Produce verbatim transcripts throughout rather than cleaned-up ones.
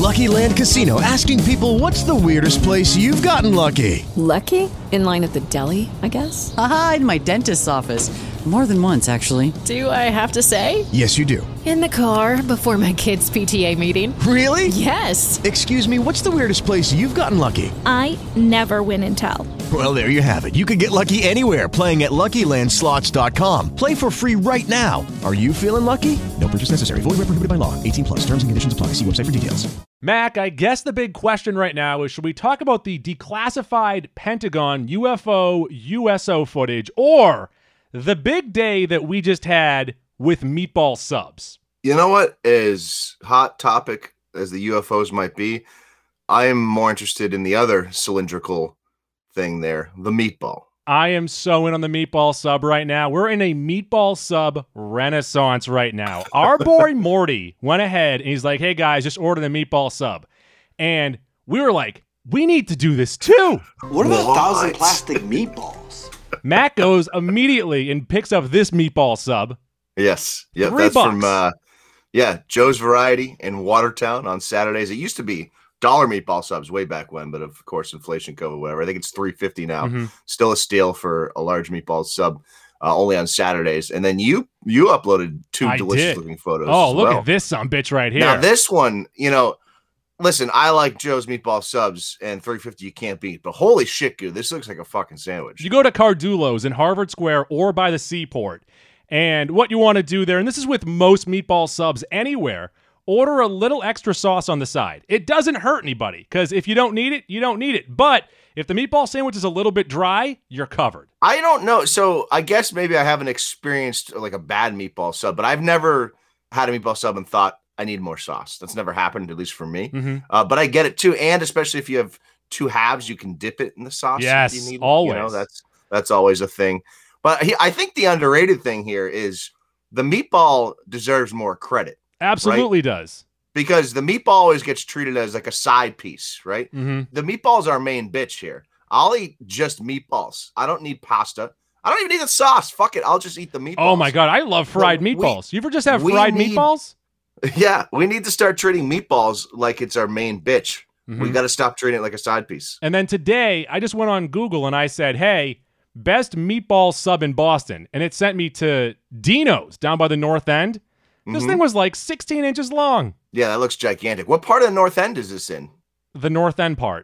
Lucky Land Casino, asking people, what's the weirdest place you've gotten lucky? Lucky? In line at the deli, I guess? Aha, in my dentist's office. More than once, actually. Do I have to say? Yes, you do. In the car before my kids' P T A meeting. Really? Yes. Excuse me, what's the weirdest place you've gotten lucky? I never win and tell. Well, there you have it. You can get lucky anywhere, playing at Lucky Land Slots dot com. Play for free right now. Are you feeling lucky? No purchase necessary. Void where prohibited by law. eighteen plus. Terms and conditions apply. See website for details. Mac, I guess the big question right now is, should we talk about the declassified Pentagon U F O U S O footage, or the big day that we just had with meatball subs? You know what? As hot topic as the U F Os might be, I am more interested in the other cylindrical thing there, the meatball. I am so in on the meatball sub right now. We're in a meatball sub renaissance right now. Our boy Morty went ahead and he's like, hey guys, just order the meatball sub. And we were like, we need to do this too. What about What? a thousand plastic meatballs? Matt goes immediately and picks up this meatball sub. Yes. Yep. Three That's bucks. from, uh, yeah, Joe's Variety in Watertown on Saturdays. It used to be dollar meatball subs way back when, but of course, inflation, COVID, whatever. I think it's three fifty now. Mm-hmm. Still a steal for a large meatball sub, uh, only on Saturdays. And then you you uploaded two I delicious did. looking photos. Oh, as look well. at this son bitch right here. Now this one, you know, listen, I like Joe's meatball subs, and three fifty you can't beat. But holy shit, dude, this looks like a fucking sandwich. You go to Cardulo's in Harvard Square or by the seaport, and what you want to do there, and this is with most meatball subs anywhere, order a little extra sauce on the side. It doesn't hurt anybody, because if you don't need it, you don't need it. But if the meatball sandwich is a little bit dry, you're covered. I don't know. So I guess maybe I haven't experienced like a bad meatball sub, but I've never had a meatball sub and thought I need more sauce. That's never happened, at least for me. Mm-hmm. Uh, but I get it too, and especially if you have two halves, you can dip it in the sauce. Yes, if you need it. always. You know, that's that's always a thing. But he, I think the underrated thing here is the meatball deserves more credit. Absolutely right? does. Because the meatball always gets treated as like a side piece, right? Mm-hmm. The meatball's our main bitch here. I'll eat just meatballs. I don't need pasta. I don't even need the sauce. Fuck it. I'll just eat the meatballs. Oh my God, I love fried Well, we- meatballs. You ever just have we fried need- meatballs? Yeah, we need to start treating meatballs like it's our main bitch. Mhm. We got to stop treating it like a side piece. And then today, I just went on Google and I said, hey, best meatball sub in Boston. And it sent me to Dino's down by the North End. This Mhm. thing was like sixteen inches long. Yeah, that looks gigantic. What part of the North End is this in? The North End part.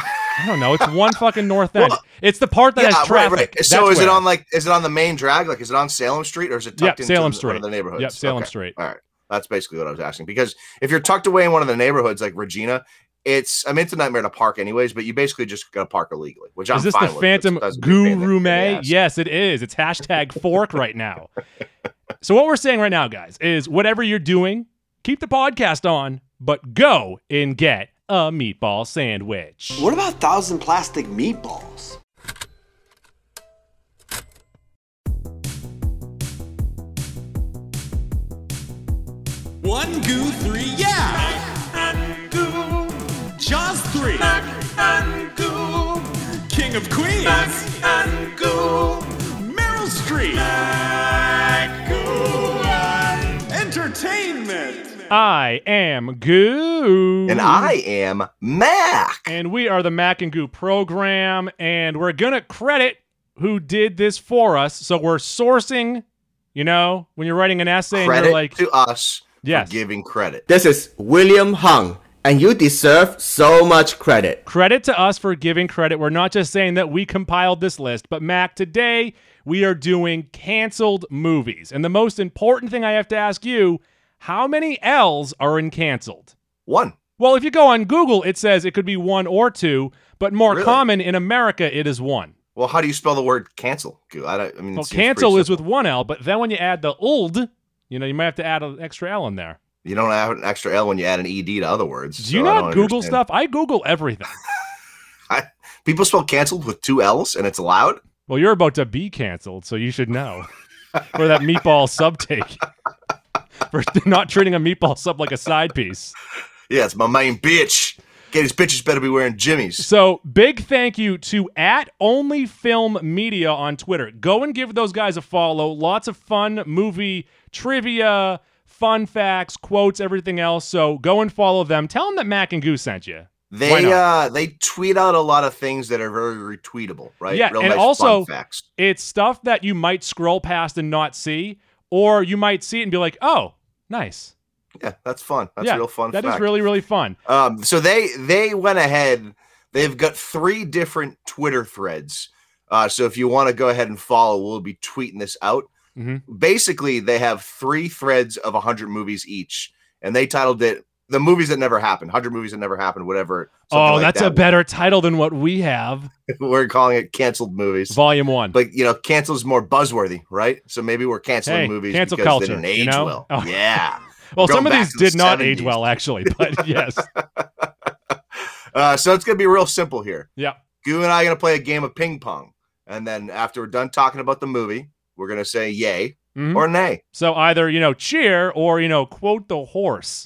I don't know. It's one fucking North End. Well, It's the part that yeah, has right, traffic. right. So That's is it where. on like is it on the main drag? Like is it on Salem Street or is it Yep, tucked into Salem one Street. of the neighborhoods? Yep, Salem Okay. Street. All right. That's basically what I was asking. Because if you're tucked away in one of the neighborhoods like Regina, it's I mean it's a nightmare to park anyways, but you basically just gotta park illegally, which I'm Is this fine the with. Phantom It doesn't make me in the- in the Guru? ass. Yes, it is. It's hashtag fork right now. So what we're saying right now, guys, is whatever you're doing, keep the podcast on, but go and get a meatball sandwich. What about a thousand plastic meatballs? One goo, three, yeah! And goo. Jaws three. And goo. King of Queens. And goo. Meryl Streep. Goo. Entertainment. I am Goo. And I am Mac. And we are the Mac and Goo program, and we're going to credit who did this for us. So we're sourcing, you know, when you're writing an essay and Credit you're like, to us Yes. for giving credit. This is William Hung, and you deserve so much credit. credit to us for giving credit. We're not just saying that we compiled this list, but Mac, today we are doing canceled movies. And the most important thing I have to ask you, how many L's are in canceled? One. Well, if you go on Google, it says it could be one or two, but more Really? common in America, it is one. Well, how do you spell the word cancel? Goo? I, don't- I mean, it Well, seems pretty cancel is simple. with one L, but then when you add the old, you know, you might have to add an extra L in there. You don't have an extra L when you add an E D to other words. Do you so I not don't Google understand. stuff? I Google everything. I, people spell canceled with two L's and it's allowed? Well, you're about to be canceled, so you should know. For that meatball sub take. For not treating a meatball sub like a side piece. Yeah, it's my main bitch. Okay, these bitches better be wearing jimmies. So, big thank you to at Only Film Media on Twitter. Go and give those guys a follow. Lots of fun movie trivia, fun facts, quotes, everything else. So go and follow them. Tell them that Mac and Goose sent you. They uh they tweet out a lot of things that are very retweetable, right? Yeah, Real and nice also fun facts. It's stuff that you might scroll past and not see, or you might see it and be like, "Oh, nice." Yeah, that's fun. That's yeah, real fun. That fact. is really really fun. Um, so they they went ahead. They've got three different Twitter threads. Uh, so if you want to go ahead and follow, we'll be tweeting this out. Mm-hmm. Basically, they have three threads of one hundred movies each, and they titled it "The Movies That Never Happened," one hundred movies that never happened, whatever. Oh, like that's that. a better title than what we have. We're calling it canceled movies. Volume one. But, you know, cancel is more buzzworthy, right? So maybe we're canceling Hey, movies cancel because culture, they didn't age you know? well. Oh. Yeah. Well, Going some of back these to the did not seventies. age well, actually, but yes. uh, so it's going to be real simple here. Yeah. Goo and I are going to play a game of ping pong. And then after we're done talking about the movie, we're going to say yay Mhm. or nay. So either, you know, cheer or, you know, quote the horse.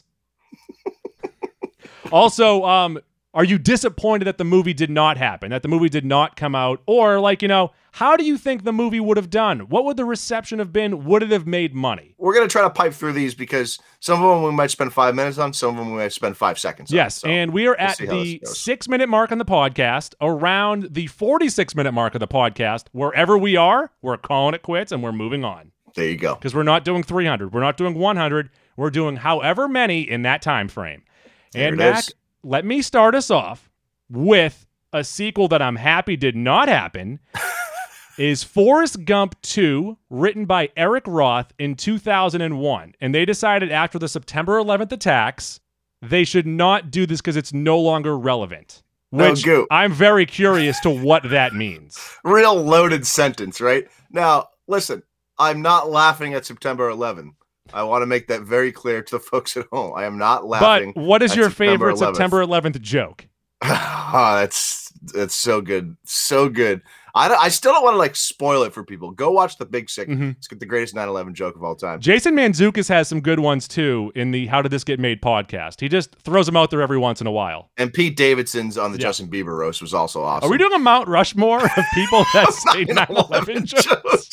Also, um, are you disappointed that the movie did not happen, that the movie did not come out? Or, like, you know, how do you think the movie would have done? What would the reception have been? Would it have made money? We're going to try to pipe through these because some of them we might spend five minutes on, some of them we might spend five seconds on. Yes, So and we are we'll at see how the this goes. six-minute mark on the podcast, around the forty-six minute mark of the podcast. Wherever we are, we're calling it quits and we're moving on. There you go. Because we're not doing three hundred. We're not doing one hundred. We're doing however many in that time frame. There And it Mac, is. let me start us off with a sequel that I'm happy did not happen. Is Forrest Gump two, written by Eric Roth in two thousand one. And they decided after the September eleventh attacks, they should not do this because it's no longer relevant. No, Which Goo. I'm very curious to what that means. Real loaded sentence, right? Now, listen, I'm not laughing at September eleventh. I want to make that very clear to the folks at home. I am not laughing. But what is at your September favorite eleventh. September eleventh joke? Oh, that's that's so good, so good. I don't, I still don't want to like spoil it for people. Go watch The Big Sick. Mhm. It's the greatest nine eleven joke of all time. Jason Mantzoukas has some good ones too in the How Did This Get Made podcast. He just throws them out there every once in a while. And Pete Davidson's on the Yeah. Justin Bieber roast was also awesome. Are we doing a Mount Rushmore of people that say nine eleven jokes?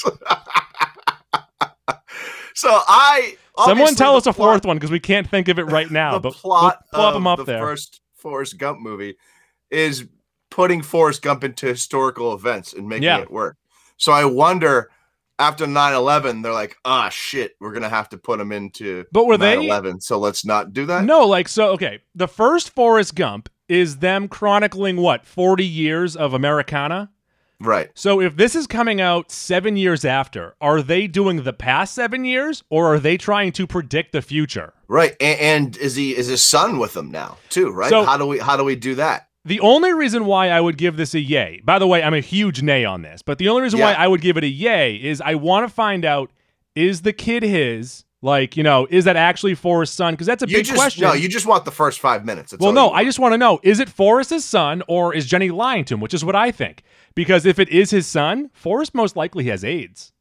So I Someone obviously tell the us a plot- fourth one because we can't think of it right now. the but plot we'll plop of them up the there. first Forrest Gump movie is putting Forrest Gump into historical events and making Yeah. it work. So I wonder, after nine eleven, they're like, ah, shit, we're going to have to put him into But were they- nine eleven, so let's not do that? No, like, so, okay. The first Forrest Gump is them chronicling, what, forty years of Americana? Right. So if this is coming out seven years after, are they doing the past seven years or are they trying to predict the future? Right. And, and is he is his son with him now, too, right? So- how do we how do we do that? The only reason why I would give this a yay, by the way, I'm a huge nay on this, but the only reason why Yeah. I would give it a yay is I want to find out, is the kid his? Like, you know, is that actually Forrest's son? Because that's a You big just question. no, you just want the first five minutes. That's well, all no, you I want. just want to know, is it Forrest's son or is Jenny lying to him, which is what I think. Because if it is his son, Forrest most likely has AIDS.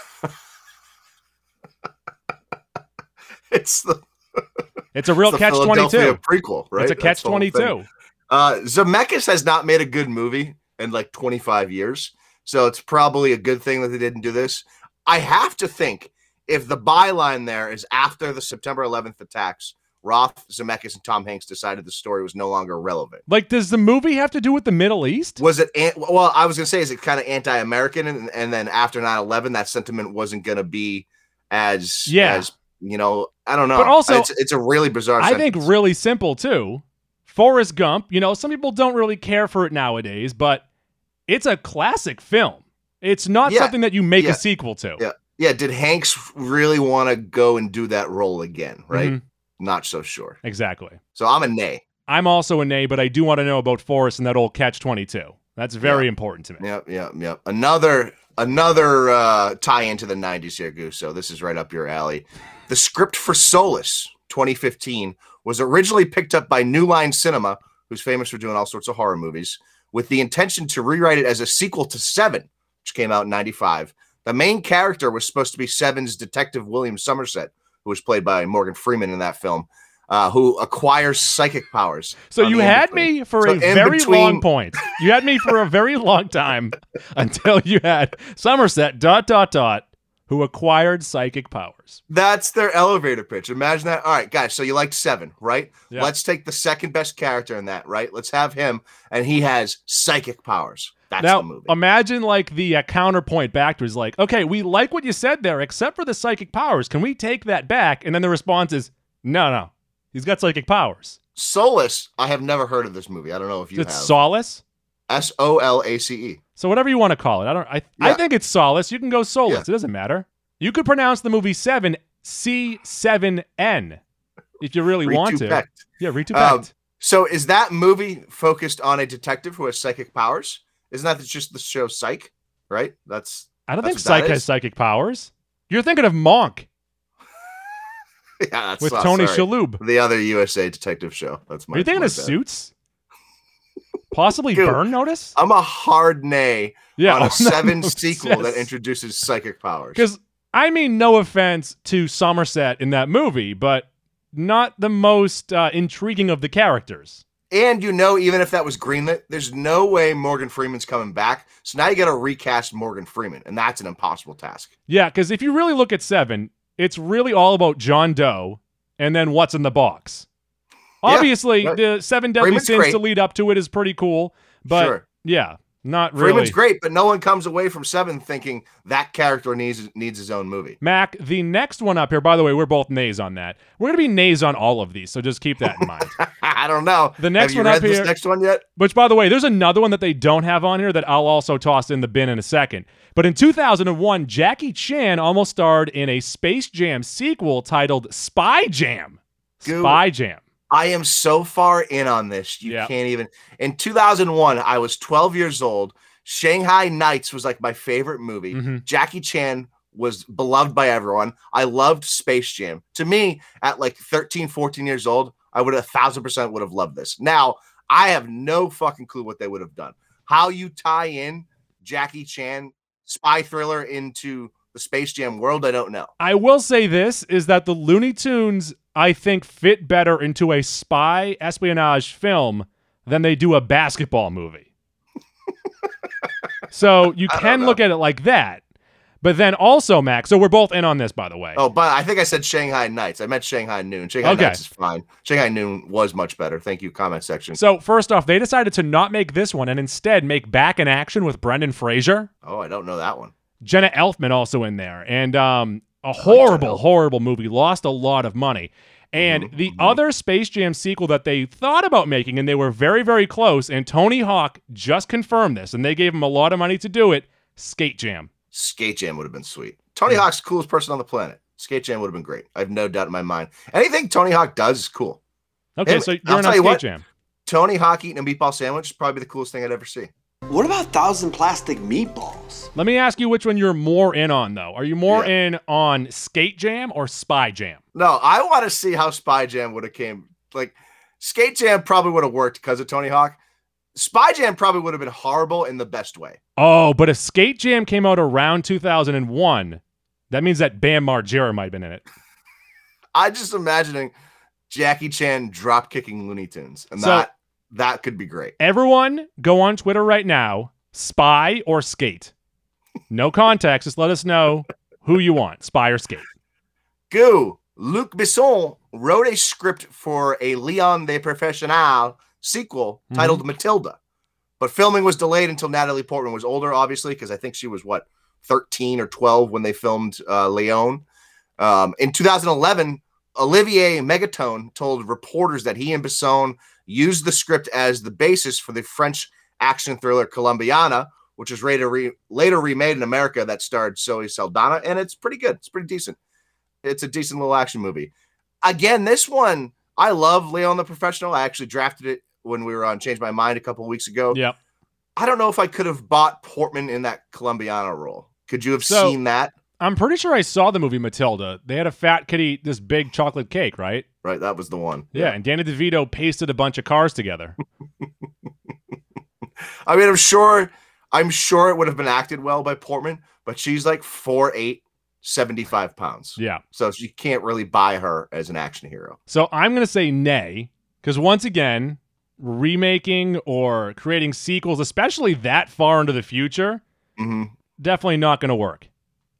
it's the It's a real it's the catch Philadelphia twenty-two. prequel, right? It's a That's catch the whole thing. twenty-two. Uh, Zemeckis has not made a good movie in like twenty-five years, so it's probably a good thing that they didn't do this. I have to think if the byline there is after the September eleventh attacks, Roth, Zemeckis, and Tom Hanks decided the story was no longer relevant. Like, does the movie have to do with the Middle East? Was it, an- well, I was going to say, is it kind of anti-American? And, and then after nine eleven, that sentiment wasn't going to be as, Yeah. as, you know, I don't know. But also- it's, it's a really bizarre I sentence. think really simple too. Forrest Gump, you know, some people don't really care for it nowadays, but it's a classic film. It's not Yeah. something that you make Yeah. a sequel to. Yeah. Yeah. Did Hanks really want to go and do that role again? Right. Mhm. Not so sure. Exactly. So I'm a nay. I'm also a nay, but I do want to know about Forrest and that old catch twenty-two. That's very Yeah. important to me. Yep. Yep. Yep. Another, another uh, tie into the nineties here, Goose. So this is right up your alley. The script for Solace twenty fifteen was originally picked up by New Line Cinema, who's famous for doing all sorts of horror movies, with the intention to rewrite it as a sequel to Seven, which came out in ninety-five. The main character was supposed to be Seven's Detective William Somerset, who was played by Morgan Freeman in that film, uh, who acquires psychic powers. So on you the had in-between. me for So a in very between- long point. You had me for a very long time until you had Somerset dot dot dot who acquired psychic powers. That's their elevator pitch. Imagine that. All right, guys, so you liked Seven, right? Yeah. Let's take the second best character in that, right? Let's have him, and he has psychic powers. That's now, the movie. Imagine like the uh, counterpoint back to is like, okay, we like what you said there, except for the psychic powers. Can we take that back? And then the response is, no, no. He's got psychic powers. Solace, I have never heard of this movie. I don't know if you It's have. Solace? S O L A C E. So whatever you want to call it. I don't I I Yeah. think it's Solace. You can go Solace. Yeah. It doesn't matter. You could pronounce the movie Seven C seven N if you really want to. Retupect. Yeah, retupect. Um, so is that movie focused on a detective who has psychic powers? Isn't that just the show Psych? Right? That's I don't that's think what Psych that has is? psychic powers. You're thinking of Monk Yeah, that's with oh, Tony sorry. Shalhoub. The other U S A detective show. That's my Are you thinking my of bad. Suits? Possibly Dude, Burn Notice? I'm a hard nay Yeah, on on a that Seven movie, sequel that yes. introduces psychic powers. Because, I mean, no offense to Somerset in that movie, but not the most uh, intriguing of the characters. And you know, even if that was greenlit, there's no way Morgan Freeman's coming back. So now you got to recast Morgan Freeman, and that's an impossible task. Yeah, because if you really look at Seven, it's really all about John Doe and then what's in the box. Yeah, Obviously, right. the Seven Deadly Freeman's Sins great. to lead up to it is pretty cool, but Sure. yeah, not really. Freeman's great, but no one comes away from Seven thinking that character needs needs his own movie. Mac, the next one up here, by the way, we're both nays on that. We're going to be nays on all of these, so just keep that in mind. I don't know. The next Have you one read up this here- next one yet? Which, by the way, there's another one that they don't have on here that I'll also toss in the bin in a second. But in two thousand one, Jackie Chan almost starred in a Space Jam sequel titled Spy Jam. Dude. Spy Jam. I am so far in on this. You Yeah. can't even. In two thousand one, I was twelve years old. Shanghai Nights was like my favorite movie. Mhm. Jackie Chan was beloved by everyone. I loved Space Jam. To me, at like thirteen, fourteen years old, I would a thousand percent would have loved this. Now, I have no fucking clue what they would have done. How you tie in Jackie Chan spy thriller into the Space Jam world, I don't know. I will say this, is that the Looney Tunes, I think, fit better into a spy espionage film than they do a basketball movie. So you I don't can know. look at it like that. But then also, Max, so we're both in on this, by the way. Oh, but I think I said Shanghai Nights. I meant Shanghai Noon. Shanghai Okay. Nights is fine. Shanghai Noon was much better. Thank you, comment section. So first off, they decided to not make this one and instead make Back in Action with Brendan Fraser. Oh, I don't know that one. Jenna Elfman also in there. And um, a Jenna horrible, Elfman. horrible movie. Lost a lot of money. And Mhm, the mhm. other Space Jam sequel that they thought about making, and they were very, very close, and Tony Hawk just confirmed this, and they gave him a lot of money to do it, Skate Jam. Skate Jam would have been sweet. Tony Hawk's the coolest person on the planet. Skate Jam would have been great. I have no doubt in my mind. Anything Tony Hawk does is cool. Okay, Hey, so I'll you're in tell on you Skate what. Jam. Tony Hawk eating a meatball sandwich is probably the coolest thing I'd ever see. What about thousand plastic meatballs? Let me ask you which one you're more in on, though. Are you more Yeah. in on Skate Jam or Spy Jam? No, I want to see how Spy Jam would have came. Like, Skate Jam probably would have worked because of Tony Hawk. Spy Jam probably would have been horrible in the best way. Oh, but if Skate Jam came out around two thousand one, that means that Bam Margera might have been in it. I just imagining Jackie Chan drop kicking Looney Tunes, and So- that that could be great. Everyone, go on Twitter right now, Spy or Skate. No context, just let us know who you want, Spy or Skate. Go. Luc Besson wrote a script for a Leon the Professional sequel titled Matilda, but filming was delayed until Natalie Portman was older, obviously, because I think she was, what, thirteen or twelve when they filmed uh, Leon. Um, in two thousand eleven, Olivier Megatone told reporters that he and Besson used the script as the basis for the French action thriller Colombiana, which was later, re- later remade in America that starred Zoe Saldana, and it's pretty good. It's pretty decent. It's a decent little action movie. Again, this one, I love Leon the Professional. I actually drafted it when we were on Change My Mind a couple of weeks ago. Yep. I don't know if I could have bought Portman in that Colombiana role. Could you have So- seen that? I'm pretty sure I saw the movie Matilda. They had a fat kid eat this big chocolate cake, right? Right, that was the one. Yeah, and Danny DeVito pasted a bunch of cars together. I mean, I'm sure, I'm sure it would have been acted well by Portman, but she's like four eight, seventy-five pounds. Yeah. So you can't really buy her as an action hero. So I'm going to say nay, because once again, remaking or creating sequels, especially that far into the future, hmm definitely not going to work.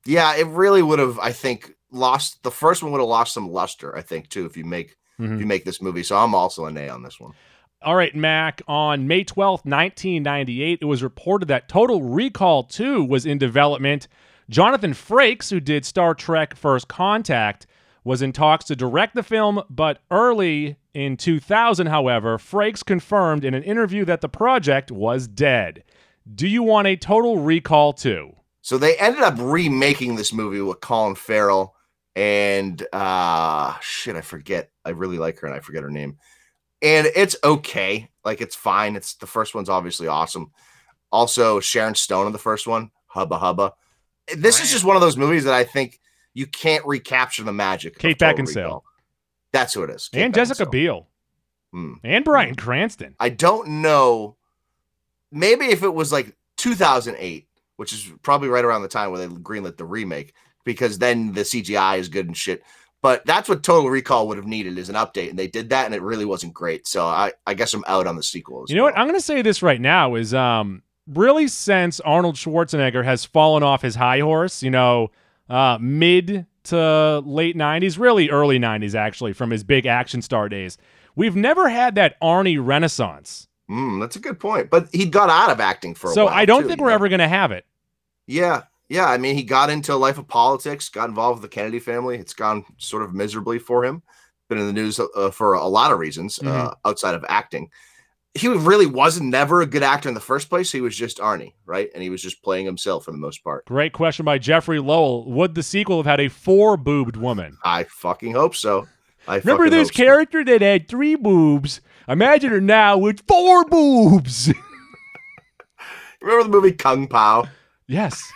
Yeah, it really would have, I think, lost the first one would have lost some luster, I think, too, if you make mm-hmm. if you make this movie. So I'm also an A on this one. All right, Mac, on May twelfth, nineteen ninety-eight, it was reported that Total Recall two was in development. Jonathan Frakes, who did Star Trek First Contact, was in talks to direct the film, but early in two thousand, however, Frakes confirmed in an interview that the project was dead. Do you want a Total Recall two? So they ended up remaking this movie with Colin Farrell and, uh, shit, I forget. I really like her and I forget her name. And it's okay. Like, it's fine. It's the first one's obviously awesome. Also, Sharon Stone in the first one, Hubba Hubba. This is just one of those movies that I think you can't recapture the magic. Kate Beckinsale. That's who it is. Kate and Jessica Biel. Hmm. And Bryan Cranston. I don't know. Maybe if it was like two thousand eight, which is probably right around the time where they greenlit the remake, because then the C G I is good and shit. But that's what Total Recall would have needed, is an update, and they did that, and it really wasn't great. So I, I guess I'm out on the sequel. You know well. what? I'm going to say this right now is um, really since Arnold Schwarzenegger has fallen off his high horse, you know, uh, mid to late nineties, really early nineties, actually, from his big action star days, we've never had that Arnie renaissance. Mm, that's a good point. But he got out of acting for a so while. So I don't too, think we're know? ever going to have it. Yeah. Yeah. I mean, he got into a life of politics, got involved with the Kennedy family. It's gone sort of miserably for him. Been in the news uh, for a lot of reasons mm-hmm. uh, outside of acting. He really wasn't never a good actor in the first place. He was just Arnie, right? And he was just playing himself for the most part. Great question by Jeffrey Lowell. Would the sequel have had a four-boobed woman? I fucking hope so. I Remember this character so. that had three boobs? Imagine her now with four boobs. Remember the movie Kung Pao? Yes.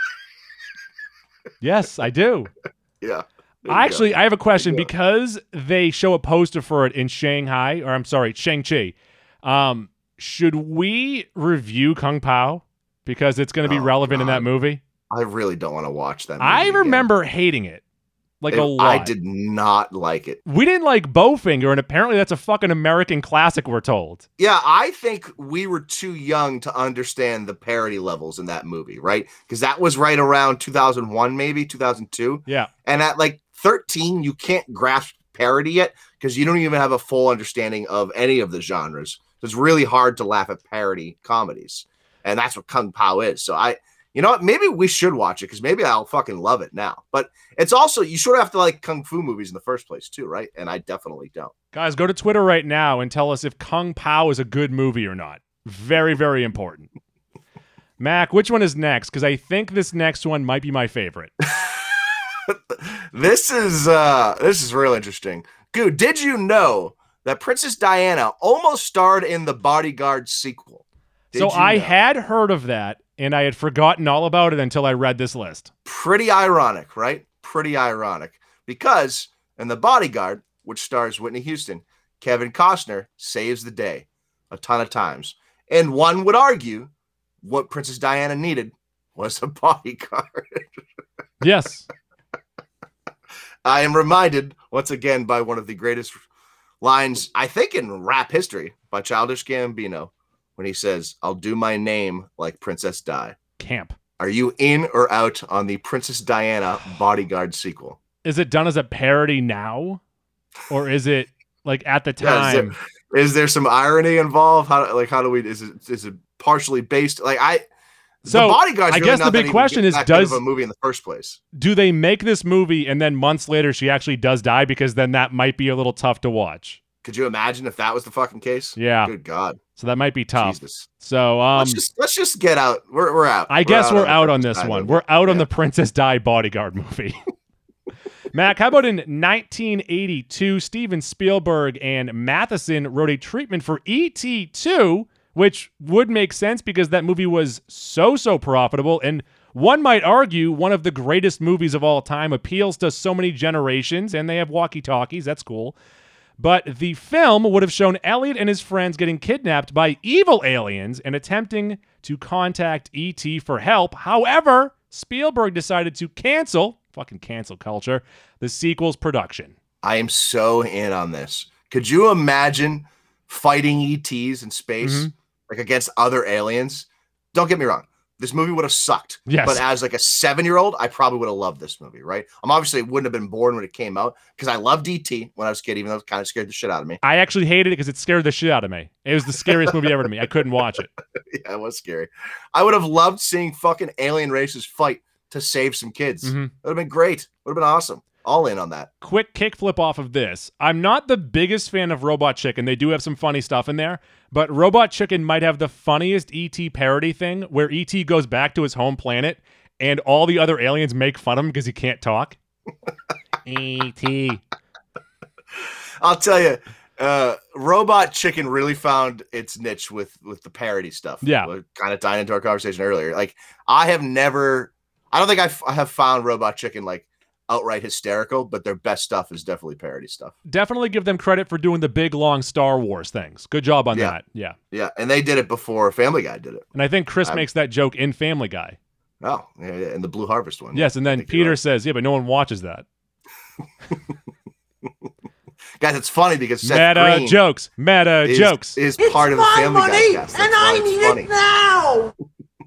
Yes, I do. Yeah. Actually, go. I have a question because they show a poster for it in Shanghai, or I'm sorry, Shang-Chi. Um, should we review Kung Pao because it's going to be oh, relevant God. in that movie? I really don't want to watch that movie I again. remember hating it. Like it, a lot. I did not like it. We didn't like Bowfinger, and apparently that's a fucking American classic, we're told. Yeah, I think we were too young to understand the parody levels in that movie, right? Because that was right around two thousand one, maybe, two thousand two. Yeah. And at like thirteen, you can't grasp parody yet because you don't even have a full understanding of any of the genres. So it's really hard to laugh at parody comedies. And that's what Kung Pao is. So I... You know what? Maybe we should watch it because maybe I'll fucking love it now. But it's also, you sort of have to like kung fu movies in the first place too, right? And I definitely don't. Guys, go to Twitter right now and tell us if Kung Pao is a good movie or not. Very, very important. Mac, which one is next? Because I think this next one might be my favorite. This is uh, this is real interesting. Dude, did you know that Princess Diana almost starred in the Bodyguard sequel? Did so I know? had heard of that. And I had forgotten all about it until I read this list. Pretty ironic, right? Pretty ironic. Because in The Bodyguard, which stars Whitney Houston, Kevin Costner saves the day a ton of times. And one would argue what Princess Diana needed was a bodyguard. Yes. I am reminded, once again, by one of the greatest lines, I think, in rap history, by Childish Gambino. When he says, I'll do my name like Princess Di. Camp. Are you in or out on the Princess Diana Bodyguard sequel? Is it done as a parody now? Or is it like at the time? Yeah, is, there, is there some irony involved? How like how do we is it is it partially based like I so the Bodyguard's I really guess the big question is does a movie in the first place? Do they make this movie and then months later she actually does die? Because then that might be a little tough to watch. Could you imagine if that was the fucking case? Yeah. Good God. So that might be tough. Jesus. So um, let's just let's just get out. We're we're out. I we're guess out we're on out on this one. Movie. We're out yeah. on the Princess Di Bodyguard movie. Mac, how about in nineteen eighty-two, Steven Spielberg and Matheson wrote a treatment for E T two, which would make sense because that movie was so, so profitable. And one might argue one of the greatest movies of all time, appeals to so many generations, and they have walkie-talkies. That's cool. But the film would have shown Elliot and his friends getting kidnapped by evil aliens and attempting to contact E T for help. However, Spielberg decided to cancel, fucking cancel culture, the sequel's production. I am so in on this. Could you imagine fighting E Ts in space, mm-hmm. like against other aliens? Don't get me wrong. this movie would have sucked. Yes. But as like a seven-year-old, I probably would have loved this movie, right? I'm obviously wouldn't have been born when it came out because I loved E T when I was a kid, even though it kind of scared the shit out of me. I actually hated it because it scared the shit out of me. It was the scariest movie ever to me. I couldn't watch it. Yeah, it was scary. I would have loved seeing fucking alien races fight to save some kids. Mm-hmm. It would have been great. Would have been awesome. All in on that. Quick kickflip off of this. I'm not the biggest fan of Robot Chicken. They do have some funny stuff in there, but Robot Chicken might have the funniest E T parody thing where E T goes back to his home planet and all the other aliens make fun of him because he can't talk. E T I'll tell you, uh, Robot Chicken really found its niche with with the parody stuff. Yeah. We're kind of tying into our conversation earlier. Like, I have never, I don't think I've, I have found Robot Chicken like outright hysterical, but their best stuff is definitely parody stuff. Definitely give them credit for doing the big, long Star Wars things. Good job on Yeah. that. Yeah. Yeah, and they did it before Family Guy did it. And I think Chris I'm- makes that joke in Family Guy. Oh, yeah, yeah, in the Blue Harvest one. Yes, and I then think you're Peter right. says, yeah, but no one watches that. Guys, it's funny because Seth Meta Green jokes. Meta is, jokes. is part of the Family Guy cast. That's why it's funny. now.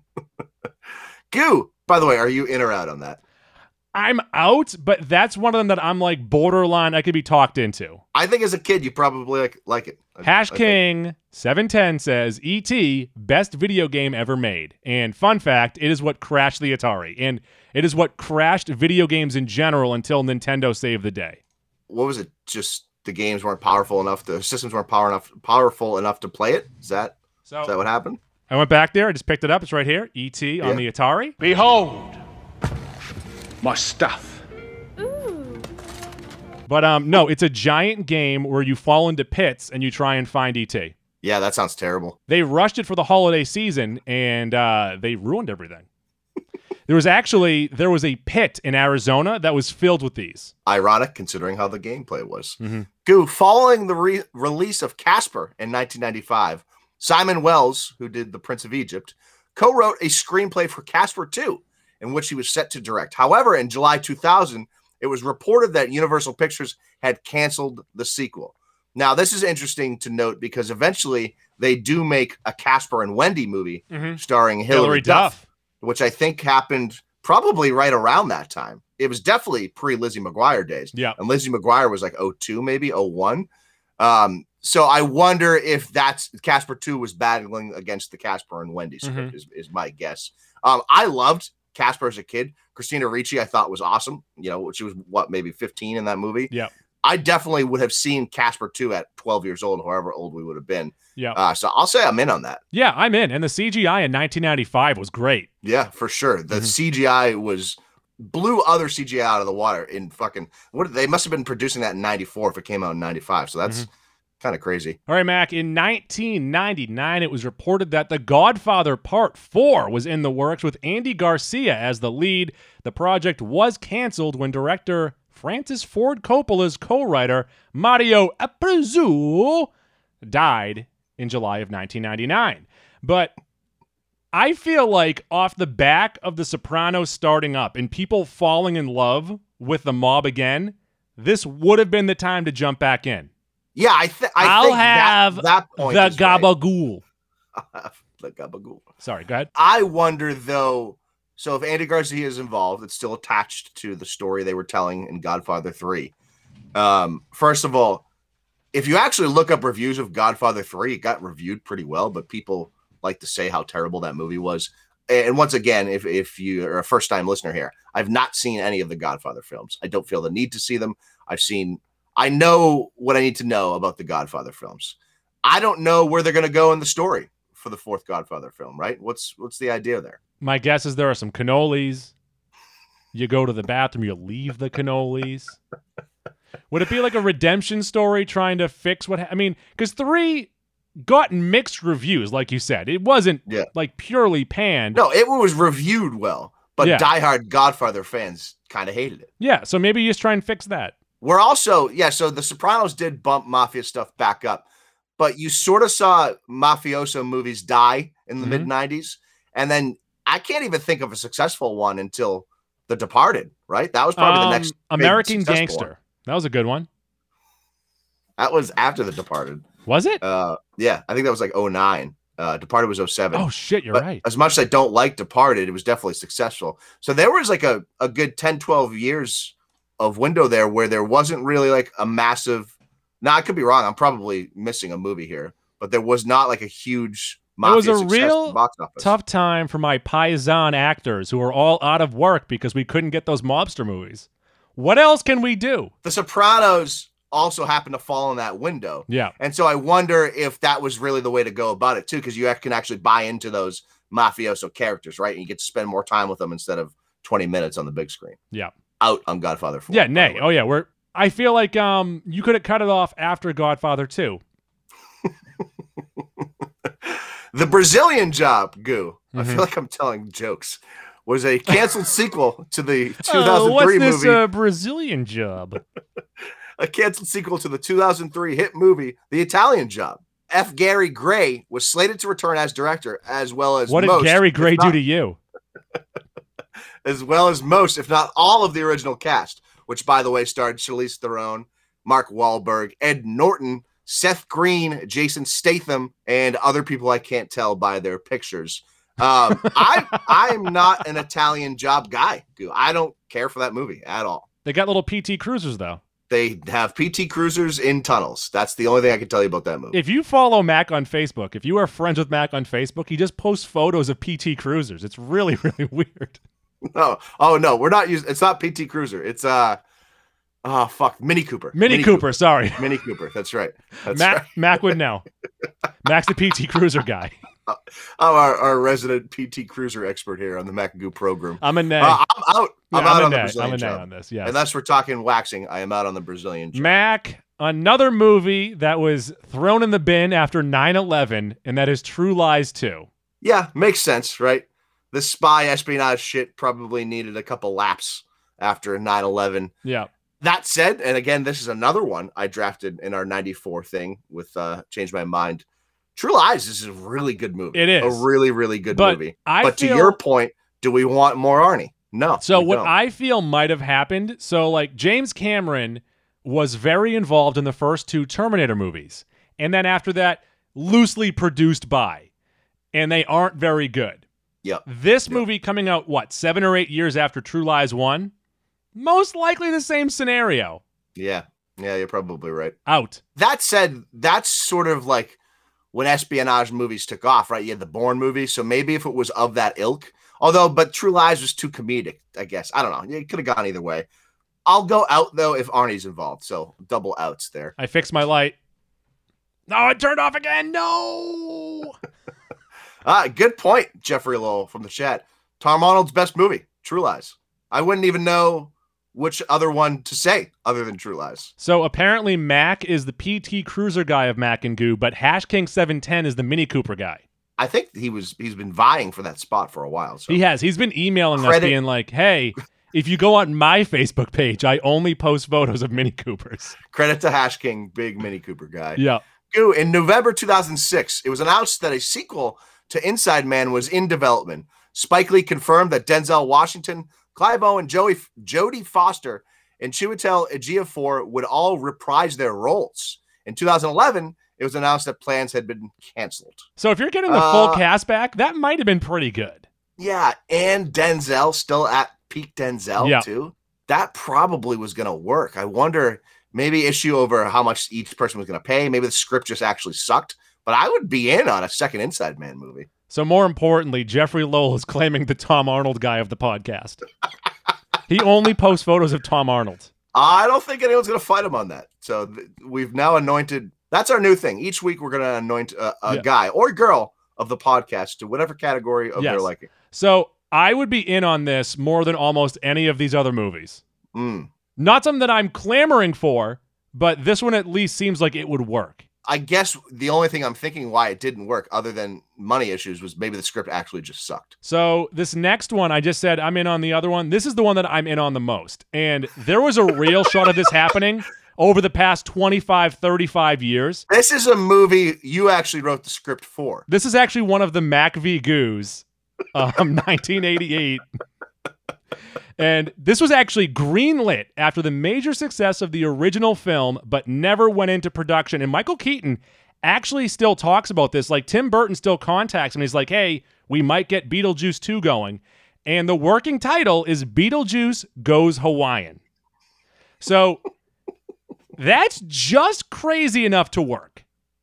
Goo, by the way, are you in or out on that? I'm out, but that's one of them that I'm like borderline I could be talked into. I think as a kid, you probably like, like it. I- Hash I think- King seven ten says E T best video game ever made. And fun fact, it is what crashed the Atari. And it is what crashed video games in general until Nintendo saved the day. What was it? Just the games weren't powerful enough. The systems weren't power enough, powerful enough to play it. Is that So is that what happened? I went back there, I just picked it up. It's right here. E T on Yeah. the Atari. Behold, my stuff. But um no, it's a giant game where you fall into pits and you try and find E T. Yeah, that sounds terrible. They rushed it for the holiday season and uh, they ruined everything. There was actually, there was a pit in Arizona that was filled with these. Ironic considering how the gameplay was. Mhm. Goo, following the re- release of Casper in nineteen ninety-five, Simon Wells, who did The Prince of Egypt, co-wrote a screenplay for Casper two, in which he was set to direct. However, in July two thousand, it was reported that Universal Pictures had canceled the sequel. Now, this is interesting to note because eventually they do make a Casper and Wendy movie Mhm. starring Hilary, Hilary Duff, Duff. which I think happened probably right around that time. It was definitely pre-Lizzie McGuire days. Yeah. And Lizzie McGuire was like oh two, maybe oh one. Um, so I wonder if that's Casper two was battling against the Casper and Wendy script, Mhm. is, is my guess. Um, I loved Casper as a kid. Christina Ricci, I thought was awesome. You know, she was what, maybe fifteen in that movie. Yeah. I definitely would have seen Casper two at twelve years old, however old we would have been. Yeah. Uh, so I'll say I'm in on that. Yeah, I'm in. And the C G I in nineteen ninety-five was great. Yeah, for sure. The Mhm. C G I was blew other C G I out of the water in fucking what they must have been producing that in ninety-four if it came out in ninety-five. So that's kind of crazy. All right, Mac. In nineteen ninety-nine, it was reported that The Godfather Part four was in the works with Andy Garcia as the lead. The project was canceled when director Francis Ford Coppola's co-writer, Mario Puzo, died in July of nineteen ninety-nine. But I feel like off the back of The Sopranos starting up and people falling in love with the mob again, this would have been the time to jump back in. Yeah, I, th- I I'll think have that, that point the is right. gabagool. The gabagool. Sorry, go ahead. I wonder though. So if Andy Garcia is involved, it's still attached to the story they were telling in Godfather three. Um, first of all, if you actually look up reviews of Godfather three, it got reviewed pretty well, but people like to say how terrible that movie was. And once again, if if you are a first time listener here, I've not seen any of the Godfather films. I don't feel the need to see them. I've seen. I know what I need to know about the Godfather films. I don't know where they're going to go in the story for the fourth Godfather film, right? What's what's the idea there? My guess is there are some cannolis. You go to the bathroom, you leave the cannolis. Would it be like a redemption story trying to fix what ha- I mean, because three got mixed reviews, like you said. It wasn't Yeah. like purely panned. No, it was reviewed well, but Yeah. diehard Godfather fans kind of hated it. Yeah, so maybe you just try and fix that. We're also, yeah, so The Sopranos did bump mafia stuff back up, but you sort of saw mafioso movies die in the Mhm. mid nineties. And then I can't even think of a successful one until The Departed, right? That was probably Um, the next big American successful Gangster. one. That was a good one. That was after The Departed. Was it? Uh, yeah, I think that was like oh nine. Uh, Departed was oh seven. Oh shit, you're but right. As much as I don't like Departed, it was definitely successful. So there was like a, a good ten, twelve years of window there where there wasn't really like a massive. Now I could be wrong. I'm probably missing a movie here, but there was not like a huge. It was a success in real the box office. tough time for my paisan actors who are all out of work because we couldn't get those mobster movies. What else can we do? The Sopranos also happened to fall in that window. Yeah. And so I wonder if that was really the way to go about it too, because you can actually buy into those mafioso characters, right? And you get to spend more time with them instead of twenty minutes on the big screen. Yeah. Out on Godfather four. Yeah, nay. Oh yeah, we're I feel like um you could have cut it off after Godfather two. The Brazilian Job, Goo. Mm-hmm. I feel like I'm telling jokes. Was a canceled sequel to the two thousand three uh, what's movie. this uh, Brazilian Job? A canceled sequel to the two thousand three hit movie, The Italian Job. F. Gary Gray was slated to return as director, as well as What most, did Gary Gray not, do to you? as well as most, if not all, of the original cast, which, by the way, starred Charlize Theron, Mark Wahlberg, Ed Norton, Seth Green, Jason Statham, and other people I can't tell by their pictures. Um, I I am not an Italian Job guy. I don't care for that movie at all. They got little P T cruisers though. They have P T cruisers in tunnels. That's the only thing I can tell you about that movie. If you follow Mac on Facebook, if you are friends with Mac on Facebook, he just posts photos of P T cruisers. It's really, really weird. No, oh no, we're not using. It's not P T Cruiser. It's uh, oh fuck, Mini Cooper. Mini, Mini Cooper, Cooper, sorry, Mini Cooper. That's right. That's Mac, right. Mac would know. Mac's the P T Cruiser guy. I'm our, our resident P T Cruiser expert here on the Mac and Goo program. I'm a nay. Uh, I'm out. I'm yeah, out I'm on nay. the Brazilian I'm a nay Job. on this. Yes. Unless we're talking waxing, I am out on the Brazilian Job. Mac, another movie that was thrown in the bin after nine eleven, and that is True Lies two. Yeah, makes sense, right? The spy espionage shit probably needed a couple laps after nine eleven. Yeah. That said, and again, this is another one I drafted in our ninety-four thing with uh, Change My Mind. True Lies is a really good movie. It is. A really, really good but movie. I but feel... to your point, do we want more Arnie? No. So what don't. I feel might have happened, so like James Cameron was very involved in the first two Terminator movies. And then after that, loosely produced by. And they aren't very good. Yep. This yep. movie coming out, what, seven or eight years after True Lies one? Most likely the same scenario. Yeah. Yeah, you're probably right. Out. That said, that's sort of like when espionage movies took off, right? You had the Bourne movie, so maybe if it was of that ilk, although, but True Lies was too comedic, I guess. I don't know. It could have gone either way. I'll go out, though, if Arnie's involved, so double outs there. I fixed my light. No, it turned off again. No. Ah, good point, Jeffrey Lowell from the chat. Tom Arnold's best movie, True Lies. I wouldn't even know which other one to say other than True Lies. So apparently Mac is the P T Cruiser guy of Mac and Goo, but Hash King seven ten is the Mini Cooper guy. I think he was he's been vying for that spot for a while. So he has. He's been emailing Credit- us being like, hey, if you go on my Facebook page, I only post photos of Mini Coopers. Credit to Hash King, big Mini Cooper guy. Yeah. Goo, in November two thousand six, it was announced that a sequel to Inside Man was in development. Spike Lee confirmed that Denzel Washington, Clive Owen, Joey, Jodie Foster, and Chiwetel Ejiofor would all reprise their roles. In two thousand eleven, it was announced that plans had been canceled. So if you're getting the uh, full cast back, that might have been pretty good. Yeah, and Denzel still at peak Denzel, yeah. too. That probably was going to work. I wonder, maybe issue over how much each person was going to pay. Maybe the script just actually sucked. But I would be in on a second Inside Man movie. So more importantly, Jeffrey Lowell is claiming the Tom Arnold guy of the podcast. He only posts photos of Tom Arnold. I don't think anyone's going to fight him on that. So th- we've now anointed. That's our new thing. Each week we're going to anoint a, a yeah. guy or girl of the podcast to whatever category of yes. their liking. So I would be in on this more than almost any of these other movies. Mm. Not something that I'm clamoring for, but this one at least seems like it would work. I guess the only thing I'm thinking why it didn't work other than money issues was maybe the script actually just sucked. So this next one, I just said I'm in on the other one. This is the one that I'm in on the most. And there was a real shot of this happening over the past twenty-five, thirty-five years. This is a movie you actually wrote the script for. This is actually one of the Mac v. Goos, um, nineteen eighty-eight. And this was actually greenlit after the major success of the original film, but never went into production. And Michael Keaton actually still talks about this. Like Tim Burton still contacts him. He's like, hey, we might get Beetlejuice two going. And the working title is Beetlejuice Goes Hawaiian. So that's just crazy enough to work.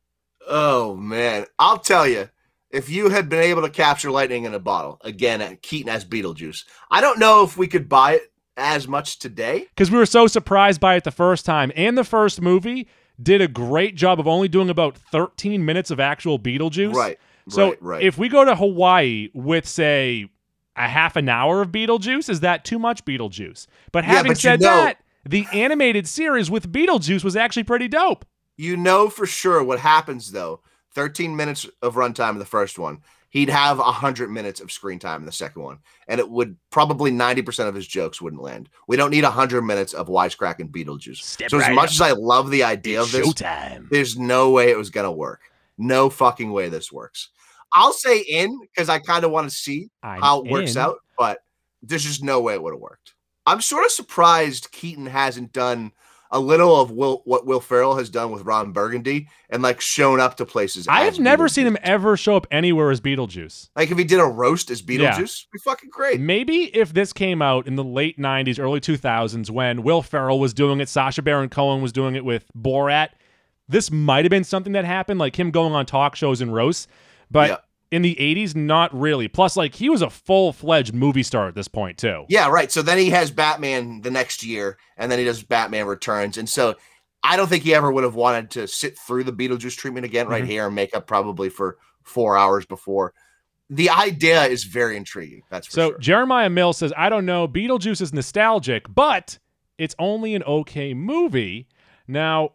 Oh, man. I'll tell you, if you had been able to capture lightning in a bottle, again, Keaton as Beetlejuice, I don't know if we could buy it as much today. Because we were so surprised by it the first time. And the first movie did a great job of only doing about thirteen minutes of actual Beetlejuice. Right. So right, right. if we go to Hawaii with, say, a half an hour of Beetlejuice, is that too much Beetlejuice? But having yeah, but said you know, that, the animated series with Beetlejuice was actually pretty dope. You know for sure what happens, though. thirteen minutes of runtime in the first one. He'd have one hundred minutes of screen time in the second one. And it would probably ninety percent of his jokes wouldn't land. We don't need one hundred minutes of wisecracking Beetlejuice. Step so right as much up. as I love the idea It's of this, showtime. there's no way it was going to work. No fucking way this works. I'll say in because I kind of want to see I'm how it works in. out, but there's just no way it would have worked. I'm sort of surprised Keaton hasn't done a little of Will, what Will Ferrell has done with Ron Burgundy and like shown up to places. I have as never Beetlejuice. seen him ever show up anywhere as Beetlejuice. Like if he did a roast as Beetlejuice, Yeah. it'd be fucking great. Maybe if this came out in the late nineties, early two thousands, when Will Ferrell was doing it, Sacha Baron Cohen was doing it with Borat, this might have been something that happened, like him going on talk shows and roasts. But Yeah. in the eighties, not really. Plus, like, he was a full-fledged movie star at this point, too. Yeah, right. So then he has Batman the next year, and then he does Batman Returns. And so I don't think he ever would have wanted to sit through the Beetlejuice treatment again right Mhm. here and make up probably for four hours before. The idea is very intriguing. That's for So sure. Jeremiah Mills says, I don't know, Beetlejuice is nostalgic, but it's only an okay movie. Now,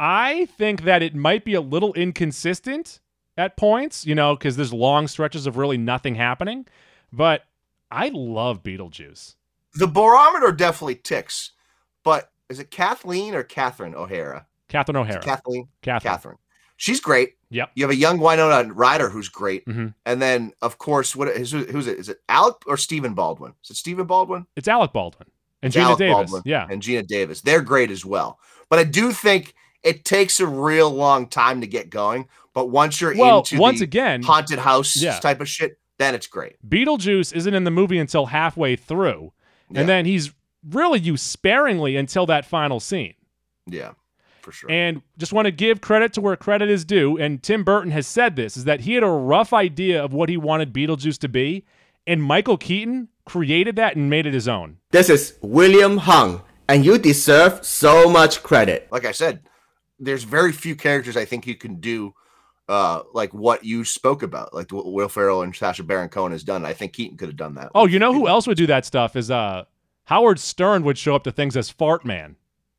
I think that it might be a little inconsistent at points, you know, because there's long stretches of really nothing happening. But I love Beetlejuice. The barometer definitely ticks, but is it Kathleen or Catherine O'Hara? Catherine O'Hara. Kathleen? Catherine. Catherine. She's great. Yep. You have a young Winona Ryder who's great. Mhm. And then, of course, what is who's it? Is it Alec or Stephen Baldwin? Is it Stephen Baldwin? It's Alec Baldwin. And It's Gina Alec Davis. Baldwin Yeah. and Gina Davis. They're great as well. But I do think it takes a real long time to get going. But once you're Well, into once the again, haunted house yeah. type of shit, then it's great. Beetlejuice isn't in the movie until halfway through. Yeah. And then he's really used sparingly until that final scene. Yeah, for sure. And just want to give credit to where credit is due. And Tim Burton has said this, is that he had a rough idea of what he wanted Beetlejuice to be. And Michael Keaton created that and made it his own. This is William Hung, and you deserve so much credit. Like I said, there's very few characters I think you can do uh, like what you spoke about, like what Will Ferrell and Sacha Baron Cohen has done. I think Keaton could have done that. Oh, you know who else would do that stuff is uh, Howard Stern would show up to things as Fart Man.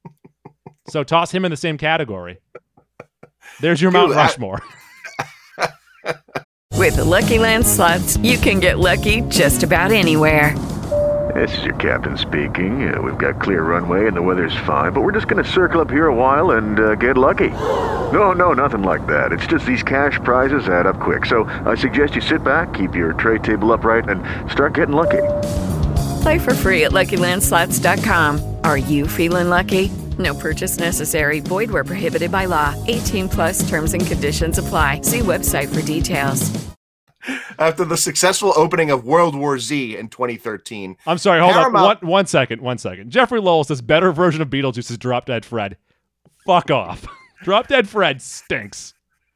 So toss him in the same category. There's your Mount Dude, I- Rushmore. With the Lucky Land Slots, you can get lucky just about anywhere. This is your captain speaking. Uh, we've got clear runway and the weather's fine, but we're just going to circle up here a while and uh, get lucky. No, no, nothing like that. It's just these cash prizes add up quick. So I suggest you sit back, keep your tray table upright, and start getting lucky. Play for free at Lucky Land Slots dot com. Are you feeling lucky? No purchase necessary. Void where prohibited by law. eighteen plus terms and conditions apply. See website for details. After the successful opening of World War Z in twenty thirteen. I'm sorry, hold Paramount- on. One, one second, one second. Jeffrey Lowell says better version of Beetlejuice is Drop Dead Fred. Fuck off. Drop Dead Fred stinks.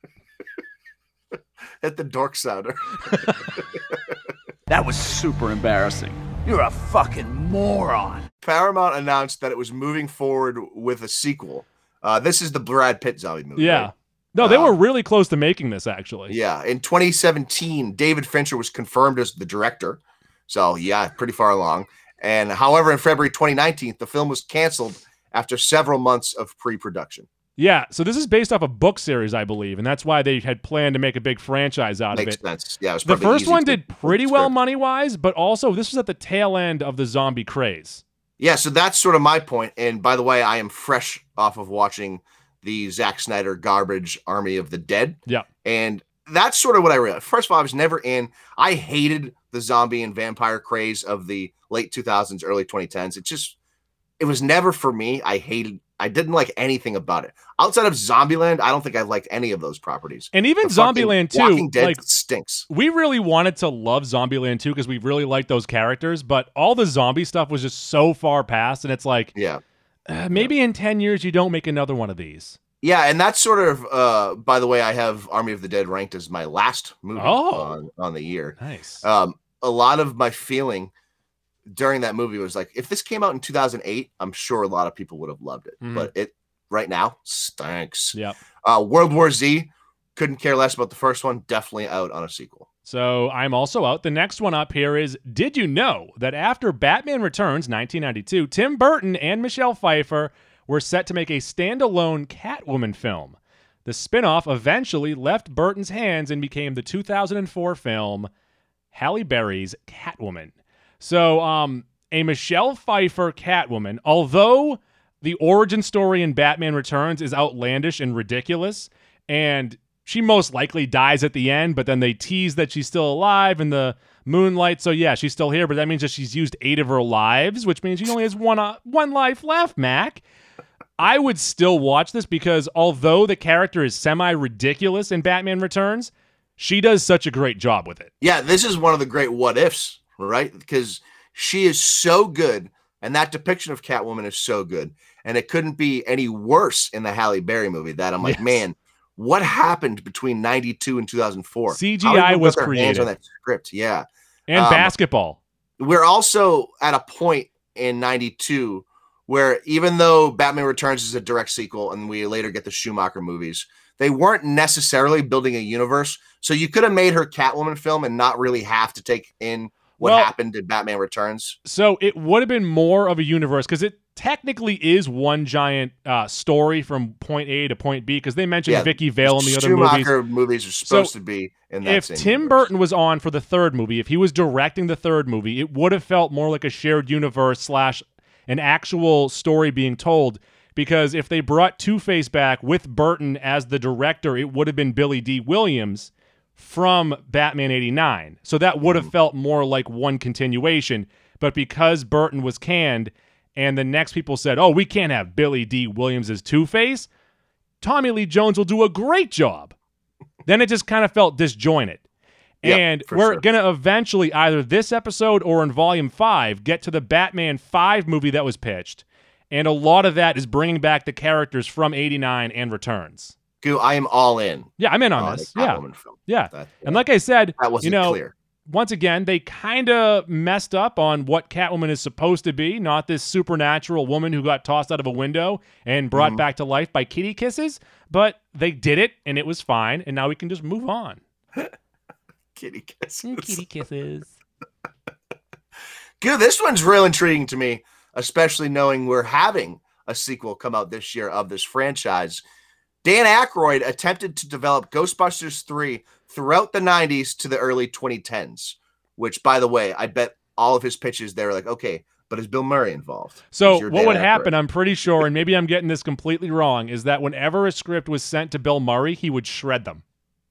At the dork sounder. That was super embarrassing. You're a fucking moron. Paramount announced that it was moving forward with a sequel. Uh, this is the Brad Pitt zombie movie. Yeah. right? No, they Uh, were really close to making this, actually. Yeah. In twenty seventeen, David Fincher was confirmed as the director. So, yeah, pretty far along. And however, in February twenty nineteen, the film was canceled after several months of pre-production. Yeah, so this is based off a book series, I believe, and that's why they had planned to make a big franchise out Makes of it. sense. Yeah, it was The probably first easy one to did flip pretty the well script. money-wise, but also this was at the tail end of the zombie craze. Yeah, so that's sort of my point. And by the way, I am fresh off of watching the Zack Snyder garbage Army of the Dead. Yeah. And that's sort of what I realized. First of all, I was never in. I hated the zombie and vampire craze of the late two thousands, early twenty tens. It just, it was never for me. I hated, I didn't like anything about it. Outside of Zombieland, I don't think I liked any of those properties. And even The fucking Zombieland two, Walking Dead like, stinks. We really wanted to love Zombieland two because we really liked those characters, but all the zombie stuff was just so far past, and it's like, yeah, uh, maybe in ten years you don't make another one of these. Yeah, and that's sort of, uh, by the way, I have Army of the Dead ranked as my last movie Oh. on, on the year. Nice. Um, a lot of my feeling during that movie was like, if this came out in two thousand eight, I'm sure a lot of people would have loved it. Mhm. But it right now stinks. Yep. Uh, World War Z, couldn't care less about the first one. Definitely out on a sequel. So I'm also out. The next one up here is, did you know that after Batman Returns nineteen ninety-two, Tim Burton and Michelle Pfeiffer were set to make a standalone Catwoman film? The spin-off eventually left Burton's hands and became the two thousand four film Halle Berry's Catwoman. So um, a Michelle Pfeiffer Catwoman, although the origin story in Batman Returns is outlandish and ridiculous, and she most likely dies at the end, but then they tease that she's still alive in the moonlight. So yeah, she's still here, but that means that she's used eight of her lives, which means she only has one uh, one life left, Mac. I would still watch this because although the character is semi-ridiculous in Batman Returns, she does such a great job with it. Yeah, this is one of the great what ifs, right? Because she is so good, and that depiction of Catwoman is so good, and it couldn't be any worse in the Halle Berry movie. That I'm like, Yes. man, what happened between ninety-two and two thousand four? C G How did I people was get their hands created. on that script. Yeah, And Um, basketball. we're also at a point in ninety-two where even though Batman Returns is a direct sequel and we later get the Schumacher movies, they weren't necessarily building a universe. So you could have made her Catwoman film and not really have to take in what Well- happened in Batman Returns. So it would have been more of a universe because it technically is one giant uh, story from point A to point B because they mentioned Yeah, Vicky Vale in the other movies. Schumacher movies are supposed So to be in that If same Tim universe. Burton was on for the third movie, if he was directing the third movie, it would have felt more like a shared universe slash an actual story being told. Because if they brought Two-Face back with Burton as the director, it would have been Billy D. Williams from Batman eighty-nine. So that would have felt more like one continuation. But because Burton was canned and the next people said, oh, we can't have Billy D. Williams as Two-Face, Tommy Lee Jones will do a great job. Then it just kind of felt disjointed. Yep, and for we're sure. going to eventually, either this episode or in Volume five, get to the Batman five movie that was pitched. And a lot of that is bringing back the characters from eighty-nine and Returns. Goo, I am all in. Yeah, I'm in on on this. a Yeah. Catwoman film. Yeah. That- And like I said, That wasn't you know, clear. once again, they kind of messed up on what Catwoman is supposed to be, not this supernatural woman who got tossed out of a window and brought Mhm. back to life by kitty kisses, but they did it and it was fine, and now we can just move on. Kitty kisses. Kitty kisses. Good. This one's real intriguing to me, especially knowing we're having a sequel come out this year of this franchise. Dan Aykroyd attempted to develop Ghostbusters three throughout the nineties to the early twenty tens, which, by the way, I bet all of his pitches, they were like, okay, but is Bill Murray involved? So Is your what Dan would Aykroyd? happen, I'm pretty sure, and maybe I'm getting this completely wrong, is that whenever a script was sent to Bill Murray, he would shred them.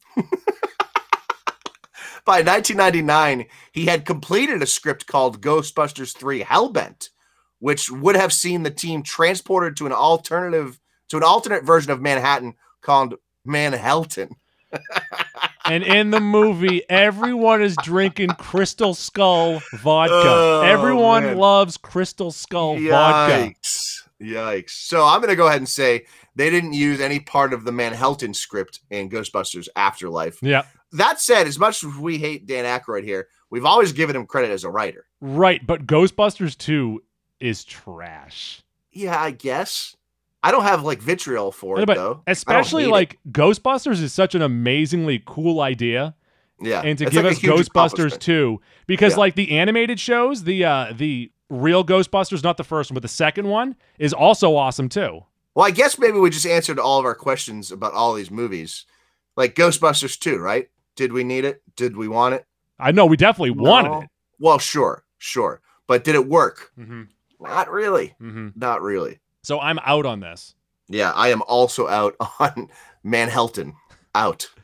By nineteen ninety-nine, he had completed a script called Ghostbusters three Hellbent, which would have seen the team transported to an alternative to an alternate version of Manhattan called Manhattan. And in the movie, everyone is drinking Crystal Skull vodka. Oh, everyone man. loves Crystal Skull vodka. Yikes. Yikes. So I'm going to go ahead and say they didn't use any part of the Manhattan script in Ghostbusters Afterlife. Yeah. That said, as much as we hate Dan Aykroyd here, we've always given him credit as a writer. Right, but Ghostbusters two is trash. Yeah, I guess. I don't have like vitriol for it, but though. I don't especially hate like Ghostbusters is such an amazingly cool idea. it. yeah, And to it's give like a us huge Ghostbusters accomplishment. two, because Yeah. like the animated shows, the uh the real Ghostbusters, not the first one, but the second one is also awesome too. Well, I guess maybe we just answered all of our questions about all these movies. Like Ghostbusters two, right? Did we need it? Did we want it? I know we definitely wanted No. it. Well, sure, sure. But did it work? Mm-hmm. Not really. Mm-hmm. Not really. So I'm out on this. Yeah, I am also out on Manhattan. Out.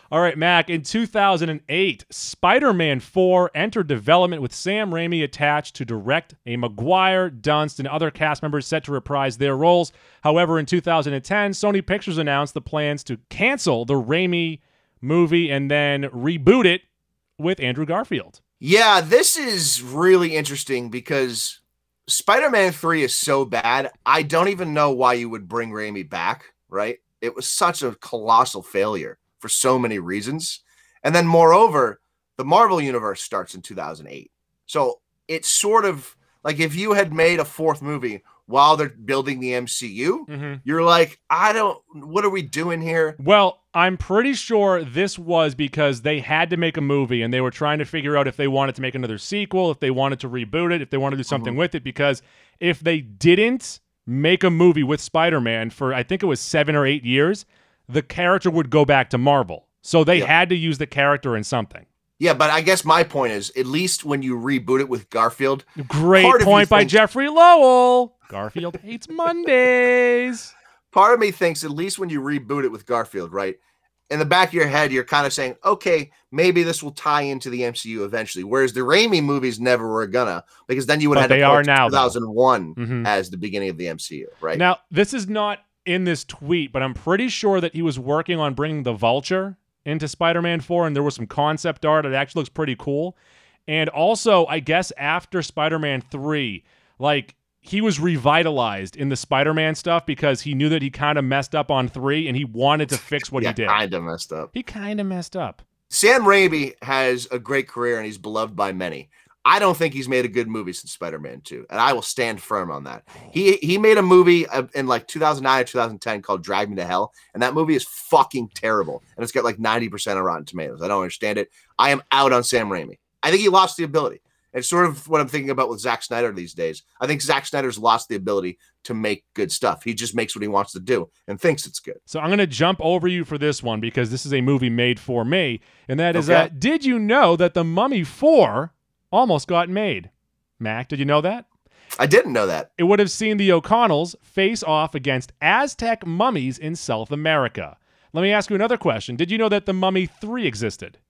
All right, Mac, in two thousand eight, Spider-Man four entered development with Sam Raimi attached to direct. A Maguire, Dunst, and other cast members set to reprise their roles. However, in two thousand ten, Sony Pictures announced the plans to cancel the Raimi movie and then reboot it with Andrew Garfield. Yeah, this is really interesting because Spider-Man three is so bad, I don't even know why you would bring Raimi back, right? It was such a colossal failure for so many reasons. And then moreover, the Marvel Universe starts in two thousand eight. So it's sort of like if you had made a fourth movie while they're building the M C U, mm-hmm. you're like, I don't, what are we doing here? Well, I'm pretty sure this was because they had to make a movie and they were trying to figure out if they wanted to make another sequel, if they wanted to reboot it, if they wanted to do something mm-hmm. with it, because if they didn't make a movie with Spider-Man for, I think it was seven or eight years, the character would go back to Marvel. So they yeah. had to use the character in something. Yeah, but I guess my point is, at least when you reboot it with Garfield. Great point by thinks, Jeffrey Lowell. Garfield hates Mondays. Part of me thinks at least when you reboot it with Garfield, right? In the back of your head, you're kind of saying, okay, maybe this will tie into the M C U eventually. Whereas the Raimi movies never were gonna, because then you would have had to put two thousand one mm-hmm. as the beginning of the M C U, right? Now, this is not in this tweet, but I'm pretty sure that he was working on bringing the Vulture into Spider-Man four, and there was some concept art. It actually looks pretty cool. And also, I guess after Spider-Man three, like, he was revitalized in the Spider-Man stuff because he knew that he kind of messed up on three, and he wanted to fix what yeah, he did. kind of messed up. He kind of messed up. Sam Raimi has a great career, and he's beloved by many. I don't think he's made a good movie since Spider-Man two, and I will stand firm on that. He he made a movie in like two thousand nine or two thousand ten called Drag Me to Hell, and that movie is fucking terrible, and it's got like ninety percent of Rotten Tomatoes. I don't understand it. I am out on Sam Raimi. I think he lost the ability. It's sort of what I'm thinking about with Zack Snyder these days. I think Zack Snyder's lost the ability to make good stuff. He just makes what he wants to do and thinks it's good. So I'm going to jump over you for this one because this is a movie made for me, and that is, okay. uh, did you know that The Mummy four almost got made? Mac, did you know that? I didn't know that. It would have seen the O'Connells face off against Aztec mummies in South America. Let me ask you another question. Did you know that The Mummy three existed?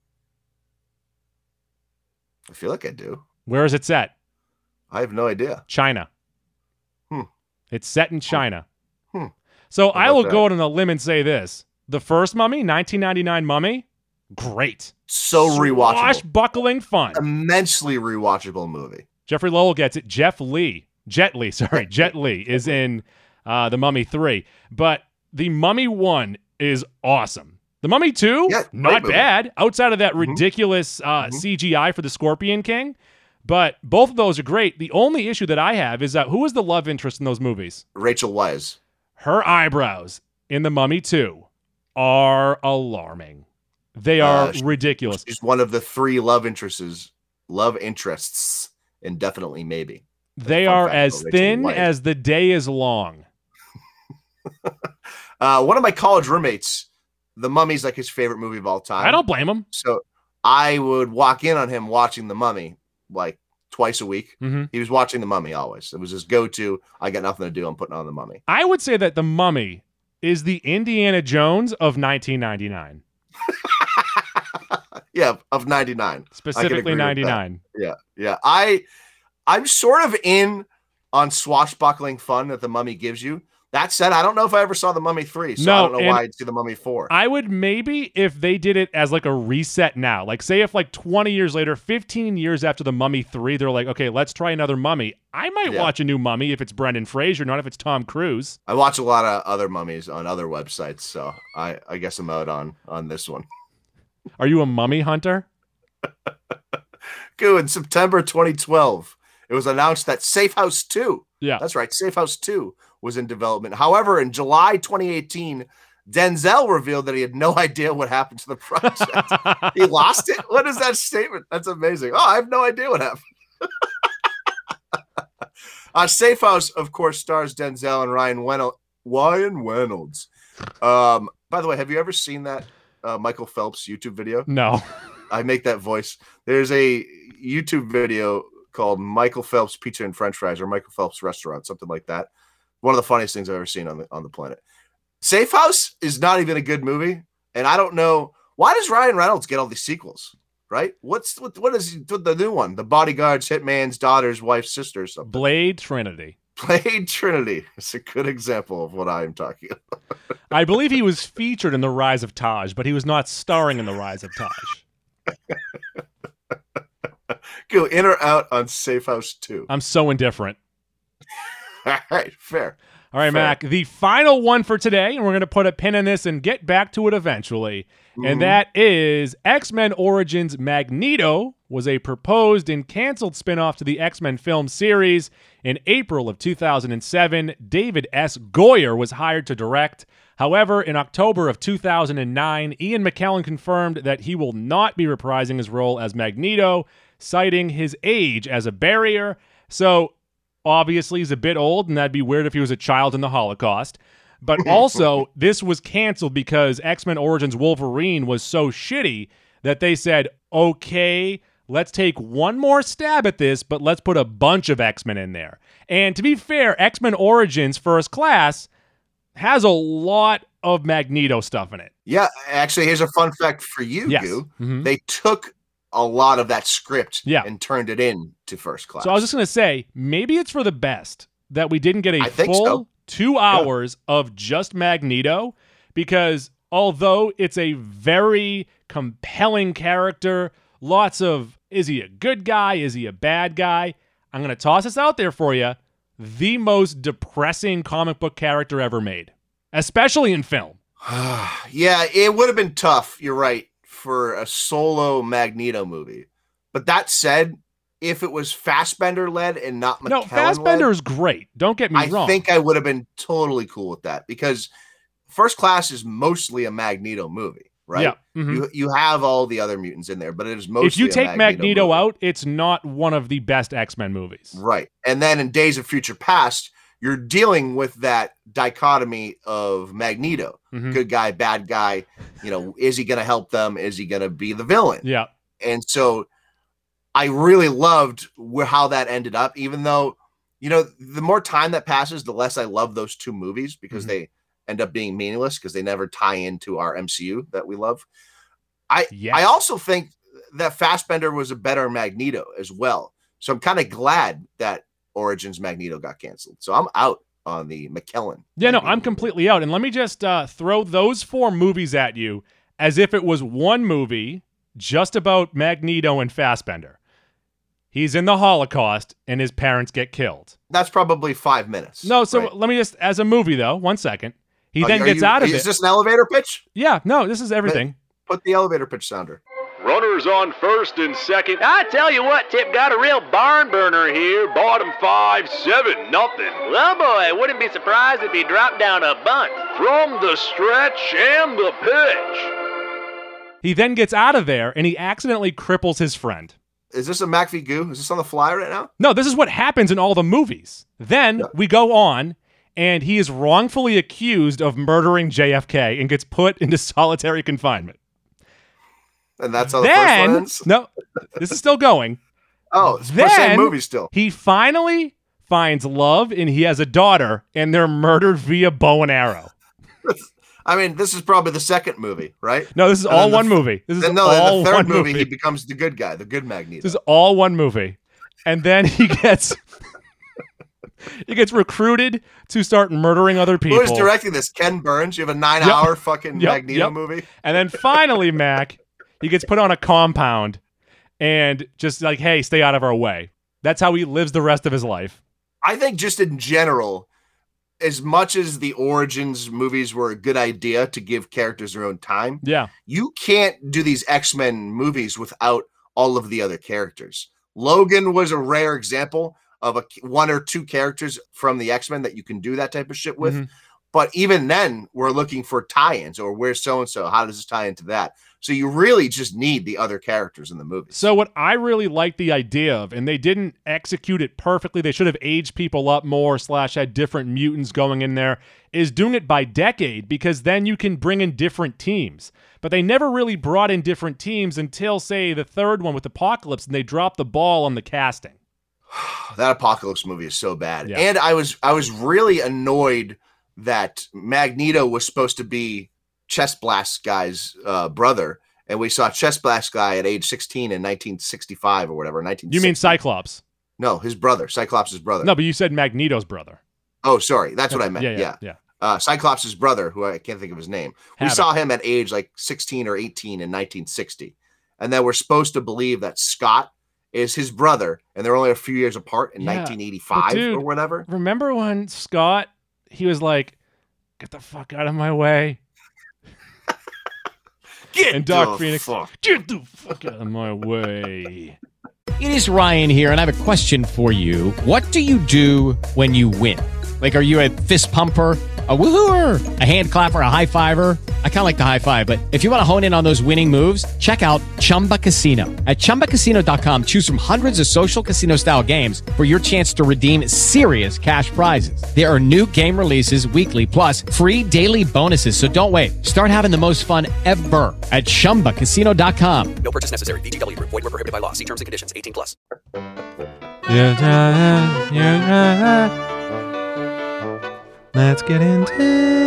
I feel like I do. Where is it set? I have no idea. China. Hmm. It's set in China. Hmm. So I will that? go out on a limb and say this. The first Mummy, nineteen ninety-nine Mummy, great. So rewatchable. Swashbuckling fun. Immensely rewatchable movie. Jeffrey Lowell gets it. Jeff Lee, Jet Li, sorry, Jet Li is in uh, The Mummy three. But The Mummy one is awesome. The Mummy two, yeah, not bad, outside of that mm-hmm. ridiculous uh, mm-hmm. C G I for the Scorpion King. But both of those are great. The only issue that I have is that who is the love interest in those movies? Rachel Weisz. Her eyebrows in The Mummy two are alarming. They are uh, she, ridiculous. She's one of the three love interests, love interests, and definitely maybe. They are as thin Weisz. as the day is long. uh, one of my college roommates, The Mummy's like his favorite movie of all time. I don't blame him. So I would walk in on him watching The Mummy like twice a week. Mm-hmm. He was watching The Mummy always. It was his go-to. I got nothing to do. I'm putting on The Mummy. I would say that The Mummy is the Indiana Jones of nineteen ninety-nine. Yeah, of ninety-nine. Specifically ninety-nine. Yeah, yeah. I, I'm sort of in on swashbuckling fun that The Mummy gives you. That said, I don't know if I ever saw The Mummy three, so no, I don't know why I'd see The Mummy four. I would maybe if they did it as like a reset now. Like say if like twenty years later, fifteen years after The Mummy three, they're like, okay, let's try another Mummy. I might yeah. watch a new Mummy if it's Brendan Fraser, not if it's Tom Cruise. I watch a lot of other mummies on other websites, so I, I guess I'm out on, on this one. Are you a mummy hunter? Good. In September twenty twelve, it was announced that Safe House two, yeah, that's right, Safe House two was in development. However, in July twenty eighteen, Denzel revealed that he had no idea what happened to the project. He lost it? What is that statement? That's amazing. Oh, I have no idea what happened. uh, Safe House, of course, stars Denzel and Ryan Reynolds. Ryan Reynolds. Um, by the way, have you ever seen that uh, Michael Phelps YouTube video? No. I make that voice. There's a YouTube video called Michael Phelps Pizza and French Fries or Michael Phelps Restaurant, something like that. One of the funniest things I've ever seen on the on the planet. Safe House is not even a good movie, and I don't know Why does Ryan Reynolds get all these sequels? Right? What's what? What is what the new one? The Bodyguards, Hitman's daughter's wife's sister, or something. Blade Trinity. Blade Trinity. It's a good example of what I am talking about. I believe he was featured in The Rise of Taj, but he was not starring in The Rise of Taj. Go in or out on Safe House two. I'm so indifferent. All right, fair. All right, fair. Mac, the final one for today, and we're going to put a pin in this and get back to it eventually, mm-hmm. and that is X-Men Origins Magneto was a proposed and canceled spinoff to the X-Men film series. In April of two thousand seven, David S. Goyer was hired to direct. However, in October of two thousand nine, Ian McKellen confirmed that he will not be reprising his role as Magneto, citing his age as a barrier. So, obviously, he's a bit old, and that'd be weird if he was a child in the Holocaust. But also, this was canceled because X-Men Origins Wolverine was so shitty that they said, okay, let's take one more stab at this, but let's put a bunch of X-Men in there. And to be fair, X-Men Origins First Class has a lot of Magneto stuff in it. Yeah, actually, here's a fun fact for you, yes. Goo. Mm-hmm. They took a lot of that script yeah. and turned it in to First Class. So I was just going to say, maybe it's for the best that we didn't get a I think full so. two hours yeah. of just Magneto, because although it's a very compelling character, lots of, is he a good guy? Is he a bad guy? I'm going to toss this out there for you. The most depressing comic book character ever made, especially in film. Yeah, it would have been tough. You're right. For a solo Magneto movie. But that said, if it was Fassbender led and not McKellen No, Fassbender is great. Don't get me I wrong. I think I would have been totally cool with that because First Class is mostly a Magneto movie, right? Yeah. Mm-hmm. You you have all the other mutants in there, but it is mostly If you take a Magneto, Magneto out, it's not one of the best X-Men movies. Right. And then in Days of Future Past, you're dealing with that dichotomy of Magneto, mm-hmm. good guy, bad guy. You know, is he going to help them? Is he going to be the villain? Yeah. And so I really loved where, how that ended up, even though, you know, the more time that passes, the less I love those two movies because mm-hmm. they end up being meaningless because they never tie into our M C U that we love. I yes. I also think that Fassbender was a better Magneto as well. So I'm kind of glad that Origins Magneto got canceled. So I'm out on the McKellen. Yeah, Magneto no, I'm completely out. And let me just uh, throw those four movies at you as if it was one movie just about Magneto and Fassbender. He's in the Holocaust and his parents get killed. That's probably five minutes. No, so right? let me just, as a movie though, one second. He Are, then are gets you, out of is it. Is this an elevator pitch? Yeah, no, this is everything. Put the elevator pitch sounder. Runners on first and second. I tell you what, Tip got a real barn burner here. Bottom five, seven, nothing. Well, boy, wouldn't be surprised if he dropped down a bunt. From the stretch and the pitch. He then gets out of there and he accidentally cripples his friend. Is this a Mac v. Goo? Is this on the fly right now? No, this is what happens in all the movies. Then yeah. we go on and he is wrongfully accused of murdering J F K and gets put into solitary confinement. And that's how then, the first one ends? No, this is still going. Oh, it's then, the same movie still. He finally finds love and he has a daughter and they're murdered via bow and arrow. I mean, this is probably the second movie, right? No, this is and all the, one movie. This is then, no, all the third one movie, movie. He becomes the good guy, the good Magneto. This is all one movie. And then he gets... He gets recruited to start murdering other people. Who is directing this? Ken Burns? You have a nine-hour yep. fucking yep. Magneto yep. movie? And then finally, Mac, he gets put on a compound and just like, hey, stay out of our way. That's how he lives the rest of his life. I think just in general, as much as the Origins movies were a good idea to give characters their own time, yeah, you can't do these X-Men movies without all of the other characters. Logan was a rare example of a one or two characters from the X-Men that you can do that type of shit with. Mm-hmm. But even then, we're looking for tie-ins or where's so-and-so? How does this tie into that? So you really just need the other characters in the movie. So what I really like the idea of, and they didn't execute it perfectly, they should have aged people up more slash had different mutants going in there, is doing it by decade because then you can bring in different teams. But they never really brought in different teams until, say, the third one with Apocalypse, and they dropped the ball on the casting. That Apocalypse movie is so bad. Yeah. And I was I was really annoyed that Magneto was supposed to be Chest Blast guy's uh, brother, and we saw Chest Blast Guy at age sixteen in nineteen sixty-five or whatever. nineteen sixty. You mean Cyclops? No, his brother, Cyclops' brother. No, but you said Magneto's brother. Oh, sorry. That's what I meant. Yeah, yeah, yeah. yeah. Uh, Cyclops' brother, who I can't think of his name. We Havoc. saw him at age like sixteen or eighteen in nineteen sixty. And then we're supposed to believe that Scott is his brother, and they're only a few years apart in Yeah, nineteen eighty-five dude, or whatever. Remember when Scott, he was like, get the fuck out of my way. Get and Dark the Phoenix, fuck. get the fuck out of my way. It is Ryan here, and I have a question for you. What do you do when you win? Like, are you a fist pumper, a woohooer, a hand clapper, a high fiver? I kind of like the high five, but if you want to hone in on those winning moves, check out Chumba Casino. At chumba casino dot com, choose from hundreds of social casino style games for your chance to redeem serious cash prizes. There are new game releases weekly, plus free daily bonuses. So don't wait. Start having the most fun ever at chumba casino dot com. No purchase necessary. V G W Group. Void where prohibited by law. See terms and conditions. eighteen plus. Yeah, yeah, yeah. Let's get into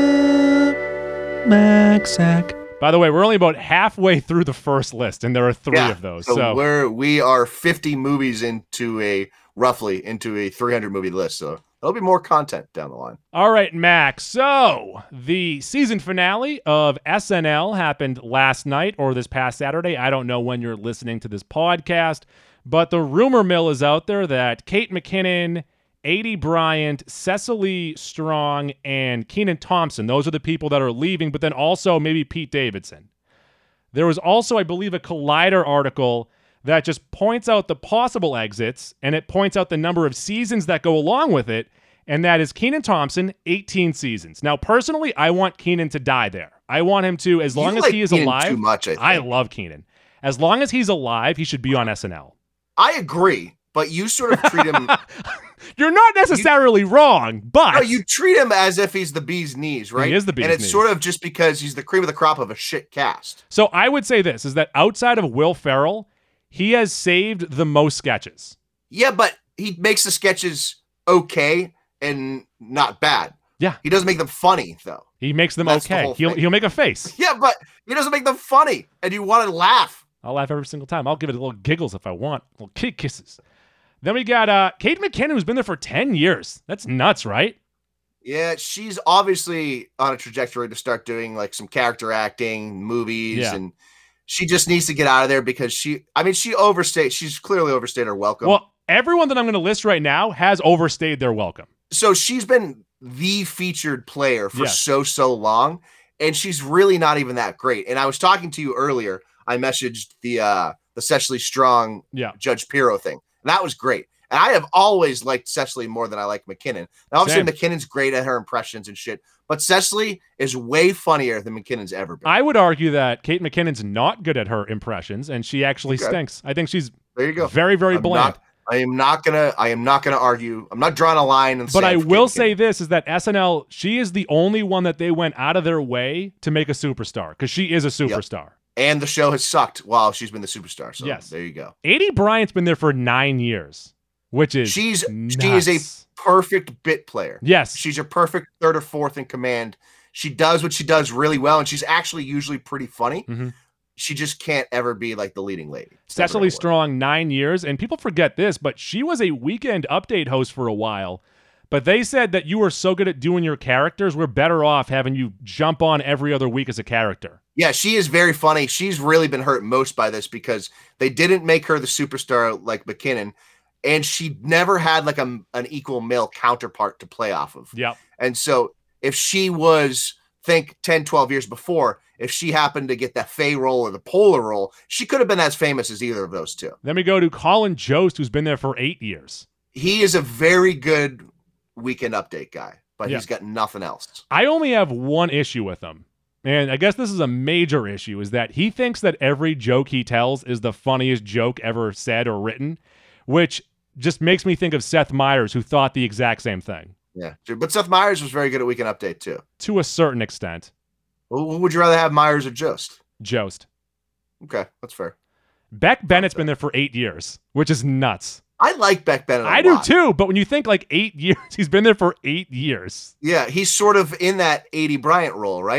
Maxac. By the way, we're only about halfway through the first list, and there are three Yeah, of those. So, So, we're we are fifty movies into a roughly into a three hundred movie list. So there'll be more content down the line. all right, Max. So the season finale of S N L happened last night or this past Saturday. I don't know when you're listening to this podcast, but the rumor mill is out there that Kate McKinnon, Aidy Bryant, Cecily Strong, and Kenan Thompson, those are the people that are leaving, but then also maybe Pete Davidson. There was also, I believe, a Collider article that just points out the possible exits, and it points out the number of seasons that go along with it, and that is Kenan Thompson, eighteen seasons. Now, personally, I want Kenan to die there. I want him to, as long You as like he is Kenan alive. too much, I think. I love Kenan. As long as he's alive, he should be on S N L. I agree, but you sort of treat him. You're not necessarily wrong, but No, you treat him as if he's the bee's knees, right? He is the bee's and it's knees. sort of just because he's the cream of the crop of a shit cast. So I would say this, is that outside of Will Ferrell, he has saved the most sketches. Yeah, but he makes the sketches okay and not bad. Yeah. He doesn't make them funny, though. He makes them That's the okay. whole He'll thing. he'll make a face. Yeah, but he doesn't make them funny, and you want to laugh. I'll laugh every single time. I'll give it little giggles if I want. Little kid kisses. Then we got uh, Kate McKinnon, who's been there for ten years. That's nuts, right? Yeah, she's obviously on a trajectory to start doing like some character acting, movies, Yeah. and she just needs to get out of there because she, I mean, she overstayed. She's clearly overstayed her welcome. Well, everyone that I'm going to list right now has overstayed their welcome. So she's been the featured player for Yes. so, so long, and she's really not even that great. And I was talking to you earlier. I messaged the uh, the Cecily Strong Yeah. Judge Pirro thing. And that was great. And I have always liked Cecily more than I like McKinnon. Now, obviously, Same. McKinnon's great at her impressions and shit, but Cecily is way funnier than McKinnon's ever been. I would argue that Kate McKinnon's not good at her impressions, and she actually Okay. stinks. I think she's There you go. very, very I'm bland. not- I am not gonna. I am not gonna argue. I'm not drawing a line. And But I will say this, is that S N L, she is the only one that they went out of their way to make a superstar, because she is a superstar. And the show has sucked while she's been the superstar. So Yes. there you go. Aidy Bryant's been there for nine years, which is She's nuts. she is a perfect bit player. Yes. She's your perfect third or fourth in command. She does what she does really well, and she's actually usually pretty funny. Mhm. She just can't ever be like the leading lady. It's never Cecily gonna work. Strong, nine years, and people forget this, but she was a Weekend Update host for a while. But they said that you were so good at doing your characters, we're better off having you jump on every other week as a character. Yeah, she is very funny. She's really been hurt most by this because they didn't make her the superstar like McKinnon, and she never had like a, an equal male counterpart to play off of. Yep. And so if she was, think ten, twelve years before, if she happened to get that Faye role or the Polar role, she could have been as famous as either of those two. Then we go to Colin Jost, who's been there for eight years. He is a very good Weekend Update guy, but Yeah. he's got nothing else. I only have one issue with him. And I guess this is a major issue, is that he thinks that every joke he tells is the funniest joke ever said or written, which just makes me think of Seth Meyers, who thought the exact same thing. Yeah. But Seth Meyers was very good at Weekend Update too. To a certain extent. Who who would you rather have, Myers or Jost? Jost. Okay, that's fair. Beck Bennett's been there for eight years, which is nuts. I like Beck Bennett a I do lot. too, but when you think like eight years, he's been there for eight years. Yeah, he's sort of in that Aidy Bryant role, right? Yeah.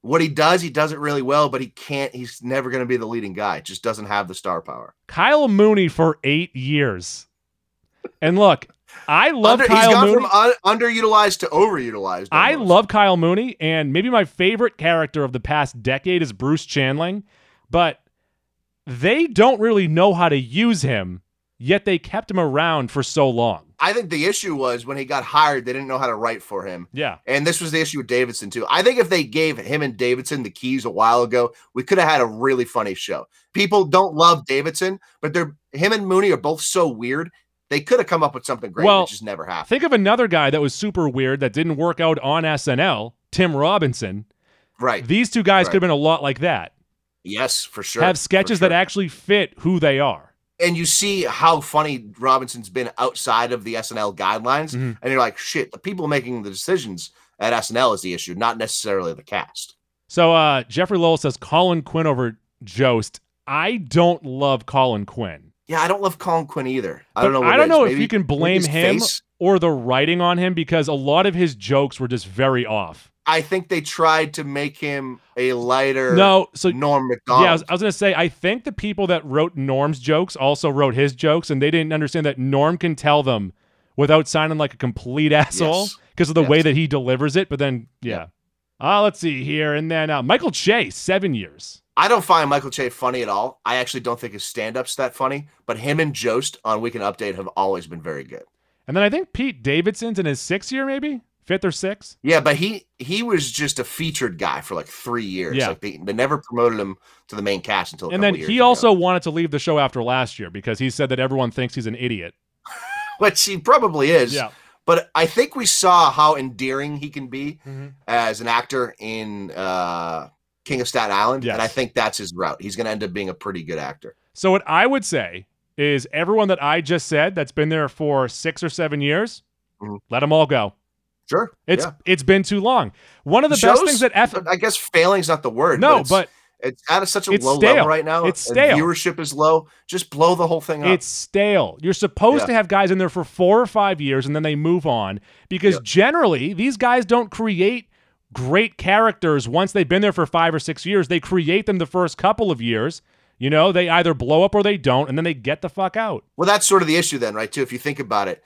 what he does, he does it really well, but he can't, he's never going to be the leading guy. Just doesn't have the star power. Kyle Mooney for eight years. And look, I love Under, Kyle he's gone Mooney. from un, underutilized to overutilized. I almost. love Kyle Mooney, and maybe my favorite character of the past decade is Bruce Chandling, but they don't really know how to use him, yet they kept him around for so long. I think the issue was when he got hired, they didn't know how to write for him. Yeah. And this was the issue with Davidson, too. I think if they gave him and Davidson the keys a while ago, we could have had a really funny show. People don't love Davidson, but they're him and Mooney are both so weird. They could have come up with something great. Well, it just never happened. Think of another guy that was super weird that didn't work out on S N L, Tim Robinson. Right. These two guys right. could have been a lot like that. Yes, for sure. Have sketches sure. that actually fit who they are. And you see how funny Robinson's been outside of the S N L guidelines. Mm-hmm. And you're like, shit, the people making the decisions at S N L is the issue, not necessarily the cast. So uh, Jeffrey Lowell says Colin Quinn over Jost. I don't love Colin Quinn. Yeah, I don't love Colin Quinn either. I But don't know what I don't it know is. if Maybe- you can blame maybe his him face? or the writing on him because a lot of his jokes were just very off. I think they tried to make him a lighter No, so Norm Macdonald. Yeah, I was, I was going to say, I think the people that wrote Norm's jokes also wrote his jokes, and they didn't understand that Norm can tell them without sounding like a complete asshole Yes. because of the Yes. way that he delivers it. But then, yeah. Yeah. Uh, let's see here. And then uh, Michael Che, seven years. I don't find Michael Che funny at all. I actually don't think his stand-up's that funny, but him and Jost on Weekend Update have always been very good. And then I think Pete Davidson's in his sixth year, maybe? Fifth or sixth? Yeah, but he he was just a featured guy for like three years. Yeah. Like they, they never promoted him to the main cast until a And couple then years he ago. also wanted to leave the show after last year because he said that everyone thinks he's an idiot. Which he probably is. Yeah. But I think we saw how endearing he can be Mm-hmm. as an actor in uh, King of Staten Island. Yes. And I think that's his route. He's going to end up being a pretty good actor. So what I would say is everyone that I just said that's been there for six or seven years, Mhm. let them all go. Sure. It's yeah. it's been too long. One of the Shows, best things that F I guess failing's not the word. No, but it's, but it's at a, such a it's low stale. level right now. It's and stale. Viewership is low. Just blow the whole thing up. it's stale. You're supposed Yeah. to have guys in there for four or five years and then they move on because Yeah. generally these guys don't create great characters once they've been there for five or six years. They create them the first couple of years. You know, they either blow up or they don't, and then they get the fuck out. Well, that's sort of the issue then, right, too, if you think about it.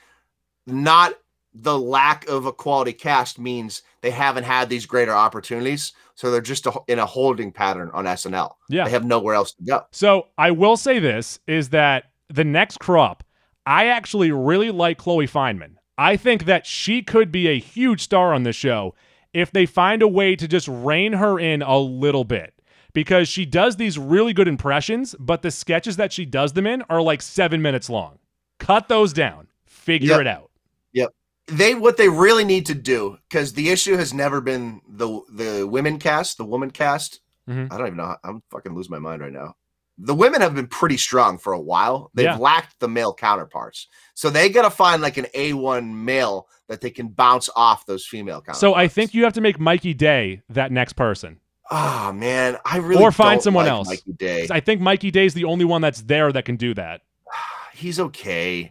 Not the lack of a quality cast means they haven't had these greater opportunities, so they're just a, in a holding pattern on S N L. Yeah. They have nowhere else to go. So I will say this, is that the next crop, I actually really like Chloe Fineman. I think that she could be a huge star on this show if they find a way to just rein her in a little bit. Because she does these really good impressions, but the sketches that she does them in are like seven minutes long. Cut those down. Figure Yep. it out. Yep. They what they really need to do, because the issue has never been the the women cast, the woman cast. Mhm. I don't even know. How, I'm fucking losing my mind right now. The women have been pretty strong for a while. They've Yeah. lacked the male counterparts. So they got to find like an A one male that they can bounce off those female counterparts. So I think you have to make Mikey Day that next person. Oh man, I really or find don't someone like else. Mikey Day. 'Cause I think Mikey Day is the only one that's there that can do that. He's okay.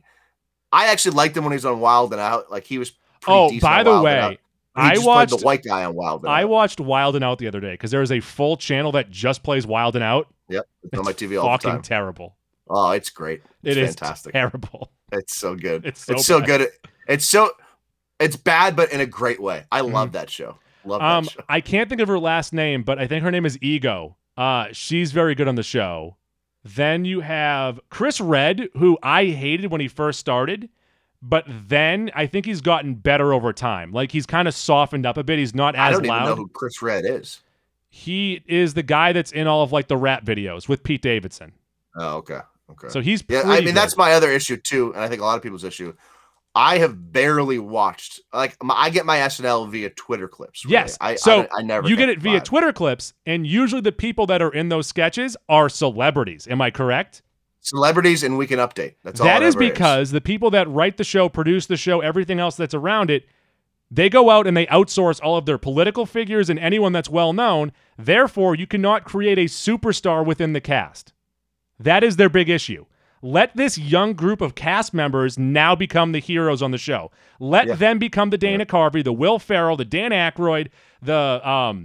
I actually liked him when he was on Wild and Out. Like he was. pretty Oh, decent by on the Wild and Out. way, He I just watched played the white guy on Wild and I Out. watched Wild and Out the other day because there is a full channel that just plays Wild and Out. Yep, it's, It's on my T V all the fucking time. terrible. Oh, it's great. It's It is fantastic. terrible. It's so good. It's so it's so bad. good. It's so it's bad, but in a great way. I love that show. Love that Um, show. I can't think of her last name, but I think her name is Ego. Uh, she's very good on the show. Then you have Chris Redd, who I hated when he first started, but then I think he's gotten better over time. Like he's kind of softened up a bit. He's not as I don't loud. even know who Chris Redd is. He is the guy that's in all of like the rap videos with Pete Davidson. Oh, okay. Okay. So he's yeah. I pretty mean, good. that's my other issue too, and I think a lot of people's issue. I have barely watched. Like, my, I get my S N L via Twitter clips. Really. Yes. I, so I, I never. you get it via live. Twitter clips, and usually the people that are in those sketches are celebrities. Am I correct? Celebrities and Weekend Update. That's all. That it is ever because the people that write the show, produce the show, everything else that's around it, they go out and they outsource all of their political figures and anyone that's well known. Therefore, you cannot create a superstar within the cast. That is their big issue. Let this young group of cast members now become the heroes on the show. Let Yeah. them become the Dana Carvey, the Will Ferrell, the Dan Aykroyd, the um,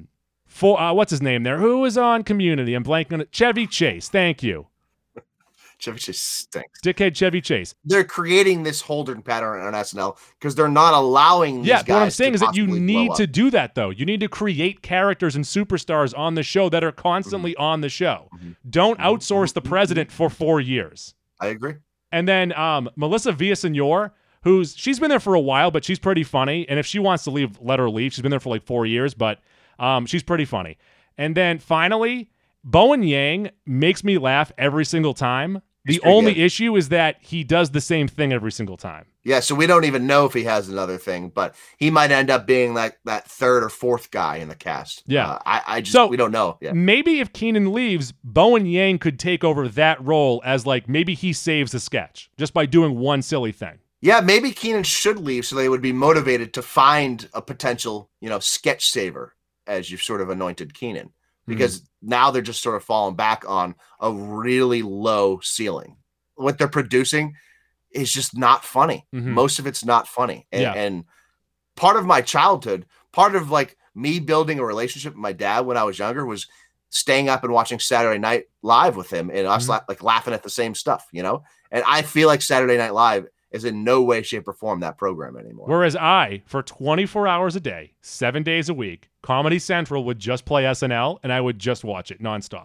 for uh, what's his name there? Who was on Community? I'm blanking on it. Chevy Chase. Thank you. Chevy Chase stinks. Dickhead Chevy Chase. They're creating this Holden pattern on S N L because they're not allowing these yeah, guys but what I'm saying to is that you possibly need blow to up. do that, though. You need to create characters and superstars on the show that are constantly Mm-hmm. on the show. Mm-hmm. Don't outsource the president for four years. I agree. And then um, Melissa Villaseñor, who's she's been there for a while, but she's pretty funny. And if she wants to leave, let her leave. She's been there for like four years, but um, she's pretty funny. And then finally, Bowen Yang makes me laugh every single time. The only good. issue is that he does the same thing every single time. Yeah, so we don't even know if he has another thing, but he might end up being like that third or fourth guy in the cast. Yeah. Uh, I, I just, So, we don't know. Yeah. Maybe if Keenan leaves, Bowen Yang could take over that role as like maybe he saves the sketch just by doing one silly thing. Yeah, maybe Keenan should leave so they would be motivated to find a potential, you know, sketch saver as you've sort of anointed Keenan. Because mm-hmm. now they're just sort of falling back on a really low ceiling. What they're producing is just not funny. Mm-hmm. Most of it's not funny. And, yeah. and part of my childhood, part of like me building a relationship with my dad when I was younger was staying up and watching Saturday Night Live with him and us mm-hmm. la- like laughing at the same stuff, you know? And I feel like Saturday Night Live is in no way, shape, or form that program anymore. Whereas I, for twenty-four hours a day, seven days a week, Comedy Central would just play S N L, and I would just watch it nonstop.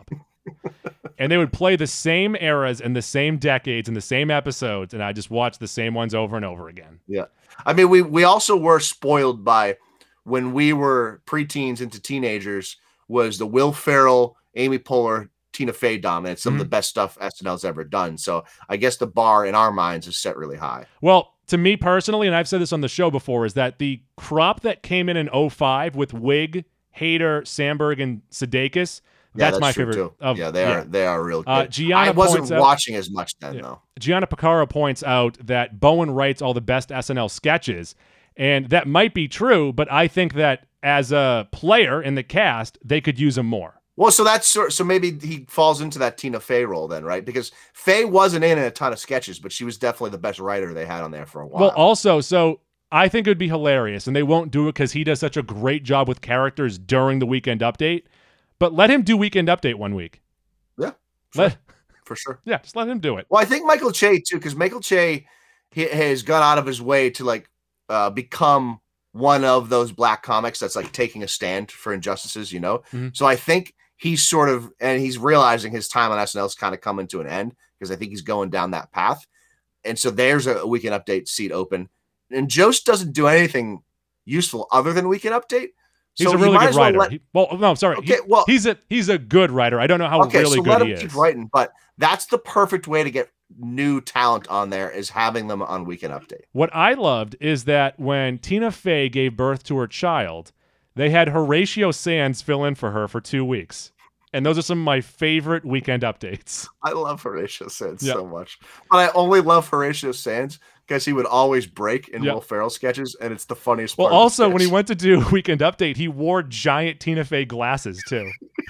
And they would play the same eras and the same decades and the same episodes, and I just watched the same ones over and over again. Yeah. I mean, we we also were spoiled by when we were preteens into teenagers was the Will Ferrell, Amy Poehler, Tina Fey dominance, some mm-hmm. of the best stuff S N L's ever done. So I guess the bar in our minds is set really high. Well, to me personally, and I've said this on the show before, is that the crop that came in in oh five with Wig, Hader, Sandberg, and Sudeikis, yeah, that's, that's my true favorite. Too. Of, yeah, they yeah. are they are real good. Uh, Gianna I wasn't out, watching as much then, yeah. though. Gianna Picaro points out that Bowen writes all the best S N L sketches, and that might be true, but I think that as a player in the cast, they could use him more. Well, so that's so maybe he falls into that Tina Fey role then, right? Because Fey wasn't in a ton of sketches, but she was definitely the best writer they had on there for a while. Well, also, so I think it would be hilarious, and they won't do it because he does such a great job with characters during the Weekend Update. But let him do Weekend Update one week. Yeah, sure. Let, for sure. Yeah, just let him do it. Well, I think Michael Che too, because Michael Che he has gone out of his way to like uh, become one of those black comics that's like taking a stand for injustices, you know. Mm-hmm. So I think. He's sort of, and he's realizing his time on S N L is kind of coming to an end because I think he's going down that path. And so there's a Weekend Update seat open. And Jost doesn't do anything useful other than Weekend Update. He's so a really he good writer. Well, let, he, well, no, I'm sorry. Okay, he, well, he's a he's a good writer. I don't know how okay, really so good let he him is. keep writing, but that's the perfect way to get new talent on there is having them on Weekend Update. What I loved is that when Tina Fey gave birth to her child, they had Horatio Sands fill in for her for two weeks. And those are some of my favorite Weekend Updates. I love Horatio Sands yep. so much. But I only love Horatio Sands because he would always break in yep. Will Ferrell sketches, and it's the funniest well, part. Well, also, when he went to do Weekend Update, he wore giant Tina Fey glasses, too.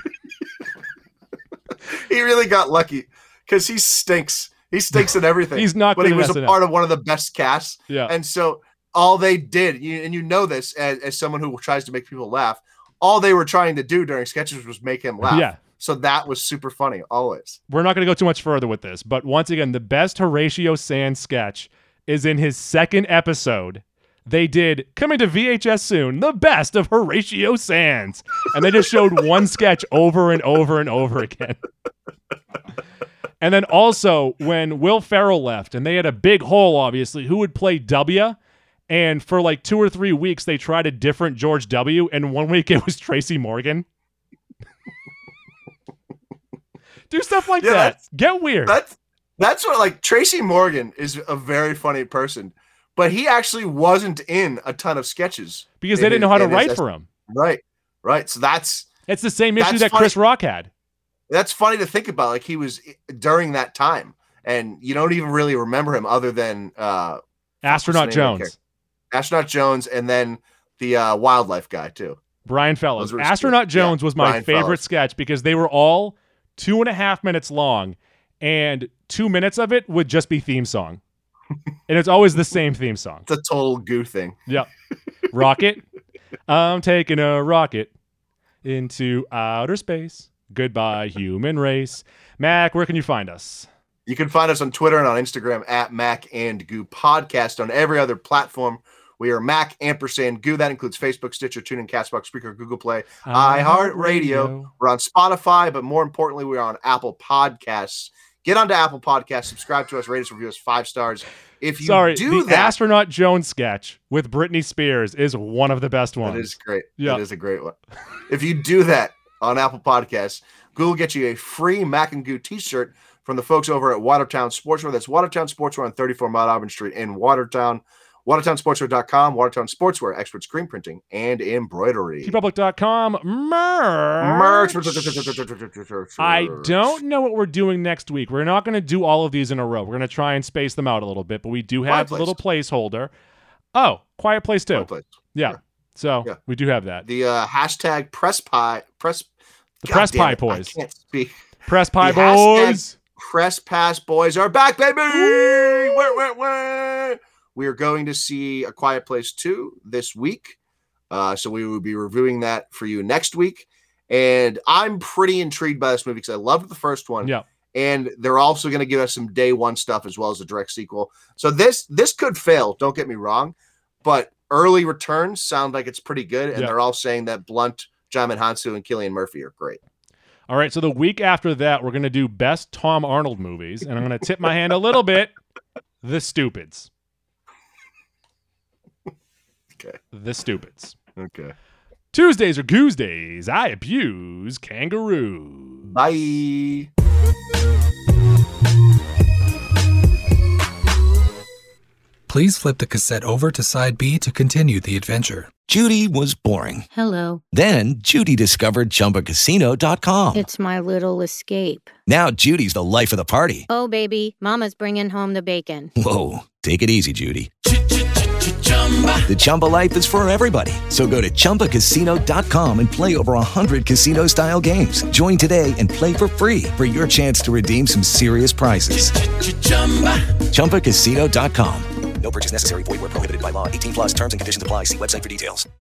He really got lucky because he stinks. He stinks in everything. He's not But he was S a N L. part of one of the best casts. Yeah. And so all they did, you, and you know this as, as someone who tries to make people laugh, all they were trying to do during sketches was make him laugh. Yeah. So that was super funny, always. We're not going to go too much further with this, but once again, the best Horatio Sands sketch is in his second episode. They did, coming to V H S soon, the best of Horatio Sands. And they just showed one sketch over and over and over again. And then also, when Will Ferrell left, and they had a big hole, obviously, who would play W? And for like two or three weeks, they tried a different George W. And one week it was Tracy Morgan. Do stuff like yeah, that. Get weird. That's that's what like Tracy Morgan is a very funny person, but he actually wasn't in a ton of sketches because they didn't know how to write his, for him. Right, right. So that's it's the same issue that funny. Chris Rock had. That's funny to think about. Like he was during that time, and you don't even really remember him other than uh, Astronaut Jones, Astronaut Jones, and then the uh, wildlife guy too, Brian Fellows. Astronaut Jones yeah, was my Brian favorite Fellows. sketch because they were all two and a half minutes long, and two minutes of it would just be theme song. And it's always the same theme song. It's a total goo thing. Yep. Rocket. I'm taking a rocket. into outer space. Goodbye, human race. Mac, where can you find us? You can find us on Twitter and on Instagram at Mac and Goo Podcast. On every other platform, we are Mac ampersand Goo. That includes Facebook, Stitcher, TuneIn, Castbox, Spreaker, Google Play, iHeartRadio. We're on Spotify, but more importantly, we're on Apple Podcasts. Get onto Apple Podcasts, subscribe to us, rate us, review us five stars. If you Sorry, do the that, Astronaut Jones sketch with Britney Spears is one of the best ones. It is great. Yeah. It is a great one. If you do that on Apple Podcasts, Google will get you a free Mac and Goo t-shirt from the folks over at Watertown Sportswear. That's Watertown Sportswear on thirty-four Mount Auburn Street in Watertown. Watertown Sportswear dot com, Watertown Sportswear, expert screen printing and embroidery. T Public dot com, merch. Merch. I don't know what we're doing next week. We're not going to do all of these in a row. We're going to try and space them out a little bit, but we do have a little placeholder. Oh, Quiet Place too. Quiet Place. Yeah. Sure. So Yeah. we do have that. The uh, hashtag press pie, press, The God Press damn Pie it, Boys. I can't speak. Press Pie The hashtag Boys. Press Pass Boys are back, baby. Wah, wah, wah. We are going to see A Quiet Place two this week. Uh, so we will be reviewing that for you next week. And I'm pretty intrigued by this movie because I loved the first one. Yeah. And they're also going to give us some day one stuff as well as a direct sequel. So this this could fail, don't get me wrong. But early returns sound like it's pretty good. And Yeah. they're all saying that Blunt, Djimon Hounsou, and Cillian Murphy are great. All right, so the week after that, we're going to do best Tom Arnold movies, and I'm going to tip my hand a little bit. The Stupids. Okay. The Stupids. Okay. Tuesdays are Goose Days. I abuse kangaroo. Bye. Please flip the cassette over to side B to continue the adventure. Judy was boring. Hello. Then Judy discovered Chumba Casino dot com. It's my little escape. Now Judy's the life of the party. Oh, baby, mama's bringing home the bacon. Whoa, take it easy, Judy. The Chumba life is for everybody. So go to Chumba Casino dot com and play over one hundred casino-style games. Join today and play for free for your chance to redeem some serious prizes. Chumba Casino dot com. No purchase necessary. Void where prohibited by law. eighteen plus terms and conditions apply. See website for details.